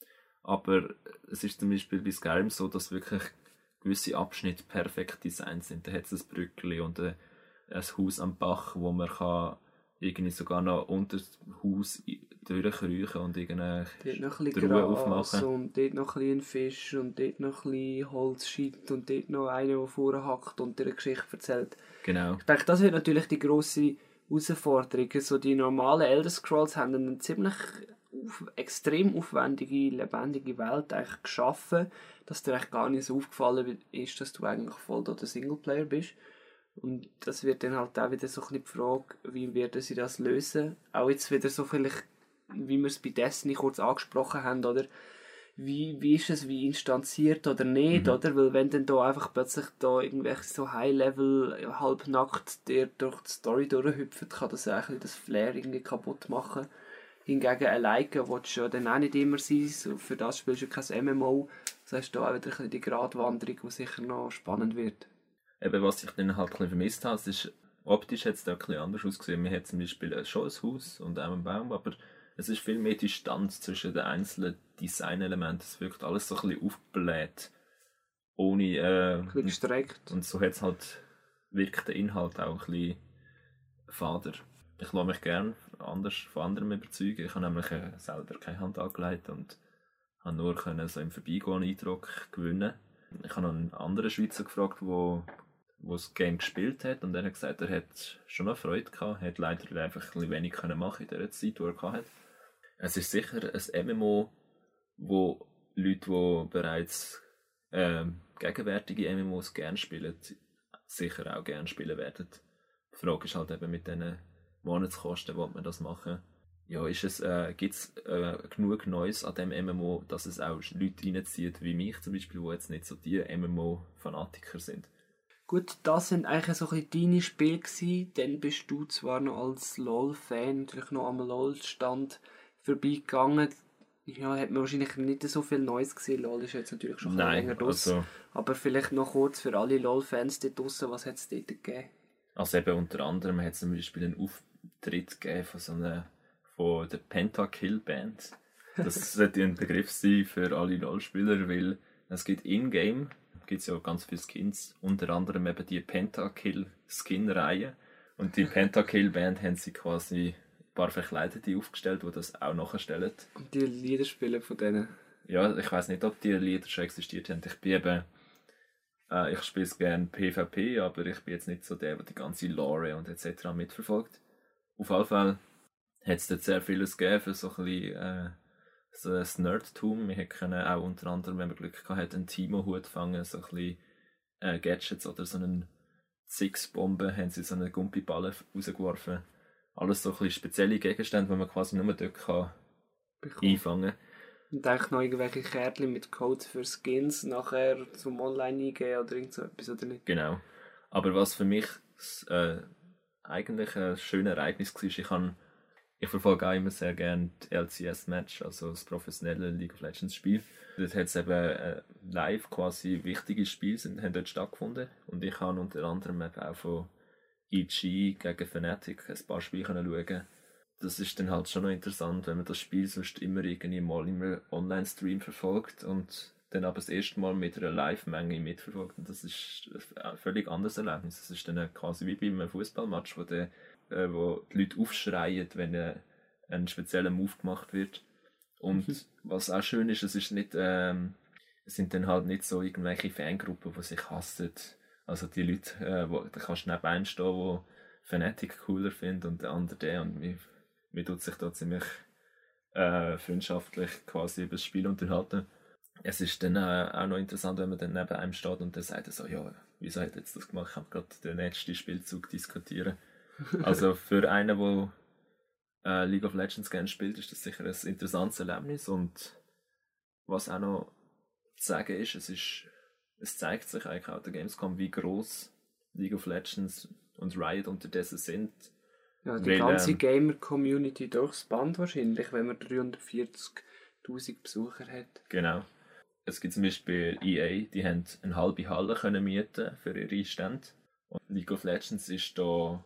aber es ist zum Beispiel bei Skyrim so, dass wirklich gewisse Abschnitte perfekt designt sind. Da hat es ein Brückli und ein, ein Haus am Bach, wo man kann irgendwie sogar noch unter das Haus durchkriechen und irgendeine
Dort noch ein bisschen
Truhe
Gras
aufmachen.
und dort noch ein bisschen Fisch und dort noch ein bisschen Holzscheit und dort noch einer, der vorher hackt und dir eine Geschichte erzählt.
Genau.
Ich denke, das wird natürlich die grosse Herausforderung. So die normalen Elder Scrolls haben eine ziemlich auf, extrem aufwendige, lebendige Welt eigentlich geschaffen, dass dir eigentlich gar nicht so aufgefallen ist, dass du eigentlich voll der Singleplayer bist. Und das wird dann halt auch wieder so ein bisschen die Frage, wie werden sie das lösen? Auch jetzt wieder so vielleicht, wie wir es bei Destiny kurz angesprochen haben, oder? Wie, wie ist es, wie instanziert oder nicht,
Mhm.
oder? Weil wenn dann da einfach plötzlich da irgendwelche so High-Level, halbnackt der durch die Story durchhüpft, kann das eigentlich das Flair irgendwie kaputt machen. Hingegen alleine willst du ja dann auch nicht immer sein, so für das spielst du kein M M O. Das heißt, da auch wieder ein bisschen die Gratwanderung, die sicher noch spannend wird.
Eben, was ich dann halt ein bisschen vermisst habe, es ist, optisch hat es da ein bisschen anders ausgesehen. Wir haben zum Beispiel schon ein Haus und auch einen Baum, aber es ist viel mehr Distanz zwischen den einzelnen Designelementen. Es wirkt alles so ein bisschen aufgebläht. Ohne, äh,
Ein bisschen gestreckt.
und so hat es halt, wirkt der Inhalt auch ein bisschen fader. Ich lasse mich gerne anders von anderen überzeugen. Ich habe nämlich äh, selber keine Hand angelegt und habe nur können so im Vorbeigehen einen Eindruck gewinnen. Ich habe noch einen anderen Schweizer gefragt, der wo das Game gespielt hat und er hat gesagt, er hat schon noch Freude gehabt, hat leider einfach ein bisschen wenig können machen in der Zeit, die er gehabt hat. Es ist sicher ein M M O, wo Leute, die bereits ähm, gegenwärtige M M Os gerne spielen, sicher auch gerne spielen werden. Die Frage ist halt eben mit diesen Monatskosten, wo man das machen. Ja, ist es, äh, gibt es äh, genug Neues an dem M M O, dass es auch Leute reinzieht, wie mich zum Beispiel, die jetzt nicht so die M M O-Fanatiker sind?
Gut, das sind eigentlich so ein bisschen deine Spiele gewesen. Dann bist du zwar noch als LoL-Fan natürlich noch am LoL-Stand vorbeigegangen. Ja, hat man wahrscheinlich nicht so viel Neues gesehen. LoL ist jetzt natürlich schon
Nein,
länger draussen.
Also,
aber vielleicht noch kurz für alle LoL-Fans dort draussen, was hat es dort gegeben?
Also eben unter anderem hat es zum Beispiel einen Auftritt gegeben von so einer, von der Pentakill Band. Das sollte ein Begriff sein für alle LoL-Spieler, weil es gibt in-game gibt es ja ganz viele Skins, unter anderem eben die Pentakill Skin-Reihe. Und die Pentakill Band haben sie quasi ein paar Verkleidete aufgestellt, die das auch nachstellen.
Und die Lieder spielen von denen?
Ja, ich weiss nicht, ob die Lieder schon existiert haben. Ich bin eben, äh, ich spiele gerne PvP, aber ich bin jetzt nicht so der, der die ganze Lore und et cetera mitverfolgt. Auf jeden Fall hat es dort sehr vieles gegeben für so ein bisschen, äh, so ein Nerdtum. Wir können auch unter anderem, wenn wir Glück gehabt haben, einen Timo-Hut fangen, so ein bisschen äh, Gadgets oder so einen Six-Bombe, haben sie so einen Gumpiballen rausgeworfen. Alles so ein bisschen spezielle Gegenstände, die man quasi nur dort kann einfangen kann.
Und eigentlich noch irgendwelche Kärtchen mit Codes für Skins nachher zum Online eingeben oder irgend so etwas, oder nicht?
Genau. Aber was für mich äh, eigentlich ein schönes Ereignis war, ich habe Ich verfolge auch immer sehr gerne die L C S-Match, also das professionelle League of Legends Spiel. Dort hat es eben äh, live quasi wichtige Spiele sind, haben dort stattgefunden. Und ich habe unter anderem eben auch von E G gegen Fnatic ein paar Spiele schauen. Das ist dann halt schon noch interessant, wenn man das Spiel sonst immer irgendwie mal im Online-Stream verfolgt und dann aber das erste Mal mit einer Live-Menge mitverfolgt. Und das ist ein völlig anderes Erlebnis. Das ist dann quasi wie bei einem Fußballmatch, wo der wo die Leute aufschreien, wenn äh, ein spezieller Move gemacht wird. Und mhm. was auch schön ist, es ist nicht, ähm, es sind dann halt nicht so irgendwelche Fangruppen, die sich hassen. Also die Leute, äh, wo, da kannst du neben stehen, wo Fnatic cooler findet und der andere der. Und mir, mir tut sich da ziemlich äh, freundschaftlich quasi über das Spiel unterhalten. Es ist dann äh, auch noch interessant, wenn man dann neben einem steht und dann sagt so, ja, wieso hat er jetzt das gemacht? Ich habe gerade den nächsten Spielzug diskutieren. Also für einen, der äh, League of Legends gerne spielt, ist das sicher ein interessantes Erlebnis. Und was auch noch zu sagen ist, es, ist, es zeigt sich eigentlich auch an der Gamescom, wie gross League of Legends und Riot unterdessen sind.
Ja, die weil, ganze ähm, Gamer-Community durchs Band wahrscheinlich, wenn man dreihundertvierzigtausend Besucher hat.
Genau. Es gibt zum Beispiel E A, die haben eine halbe Halle können mieten für ihre Stände. Und League of Legends ist da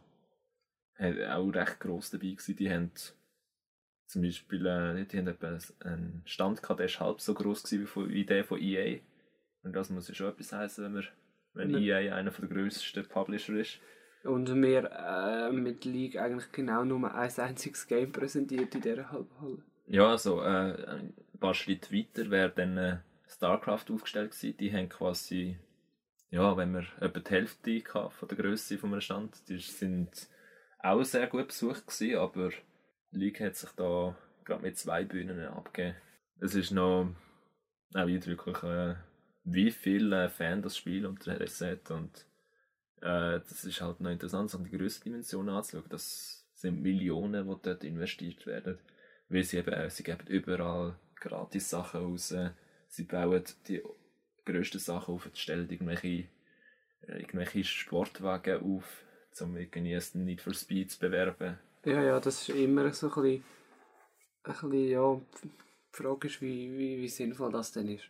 auch recht gross dabei gewesen. Die haben zum Beispiel äh, die haben etwa einen Stand gehabt, der ist halb so gross gewesen wie der von E A. Und das muss ja schon etwas heißen, wenn, wir, wenn ja. E A einer der grössten Publisher ist.
Und wir äh, mit League eigentlich genau nur ein einziges Game präsentiert in dieser Halbhalle.
Ja, also äh, ein paar Schritte weiter wäre dann äh, StarCraft aufgestellt gewesen. Die haben quasi, ja, wenn wir etwa die Hälfte von der Grösse von einem Stand, die sind auch sehr gut besucht gewesen, aber League hat sich da gerade mit zwei Bühnen abgegeben. Es ist noch auch eindrücklich, äh, wie viele Fans das Spiel unterdessen hat und äh, das ist halt noch interessant, so die grösste Dimension anzuschauen. Das sind Millionen, die dort investiert werden, weil sie eben, sie geben überall gratis Sachen raus, sie bauen die grössten Sachen auf, stellen irgendwelche, irgendwelche Sportwagen auf, um irgendwie ein Need for Speed zu bewerben.
Ja, ja, das ist immer so ein bisschen, ein bisschen ja, die Frage ist, wie, wie, wie sinnvoll das denn ist.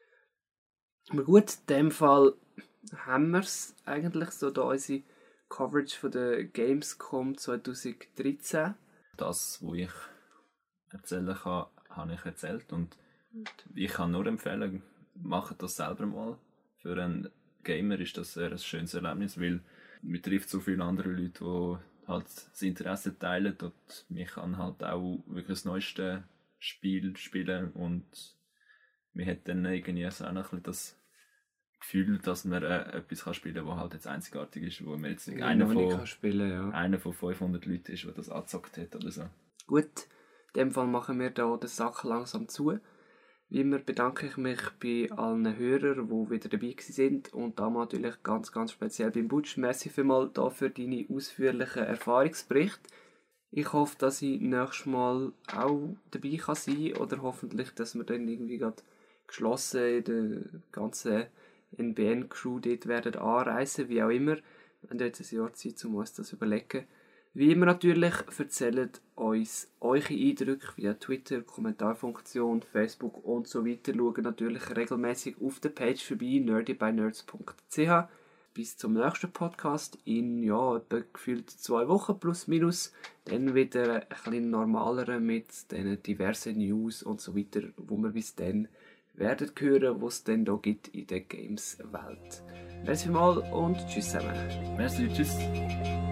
Aber gut, in dem Fall haben wir es eigentlich so, da unsere Coverage von der Gamescom zwanzig dreizehn.
Das, was ich erzählen kann, habe ich erzählt und ich kann nur empfehlen, macht das selber mal. Für einen Gamer ist das ein schönes Erlebnis, weil man trifft so viele andere Leute, die halt das Interesse teilen und man kann halt auch wirklich das neueste Spiel spielen und man hat dann irgendwie so auch noch ein bisschen das Gefühl, dass man äh, etwas kann spielen kann, das halt jetzt einzigartig ist, wo man jetzt nicht
Ja,
einer
noch nicht
von,
kann spielen, ja.
einer von fünfhundert Leuten ist, der das angezockt hat oder so.
Gut, in dem Fall machen wir da den Sack langsam zu. Wie immer bedanke ich mich bei allen Hörern, die wieder dabei sind und da natürlich ganz, ganz speziell beim Butch. Merci vielmals da für deine ausführlichen Erfahrungsberichte. Ich hoffe, dass ich nächstes Mal auch dabei kann sein oder hoffentlich, dass wir dann irgendwie gerade geschlossen in der ganzen N B N-Crew dort werden anreisen, wie auch immer. Wir haben jetzt ein Jahr Zeit, um uns das zu überlegen. Wie immer natürlich, erzählt uns eure Eindrücke via Twitter, Kommentarfunktion, Facebook und so weiter. Schaut natürlich regelmäßig auf der Page vorbei, nerdy by nerds punkt c h. Bis zum nächsten Podcast in ja, etwa gefühlt zwei Wochen plus minus. Dann wieder ein bisschen normaler mit den diversen News und so weiter, wo wir bis dann werden hören, was es dann da gibt in der Games-Welt. Merci mal und tschüss zusammen.
Merci, tschüss.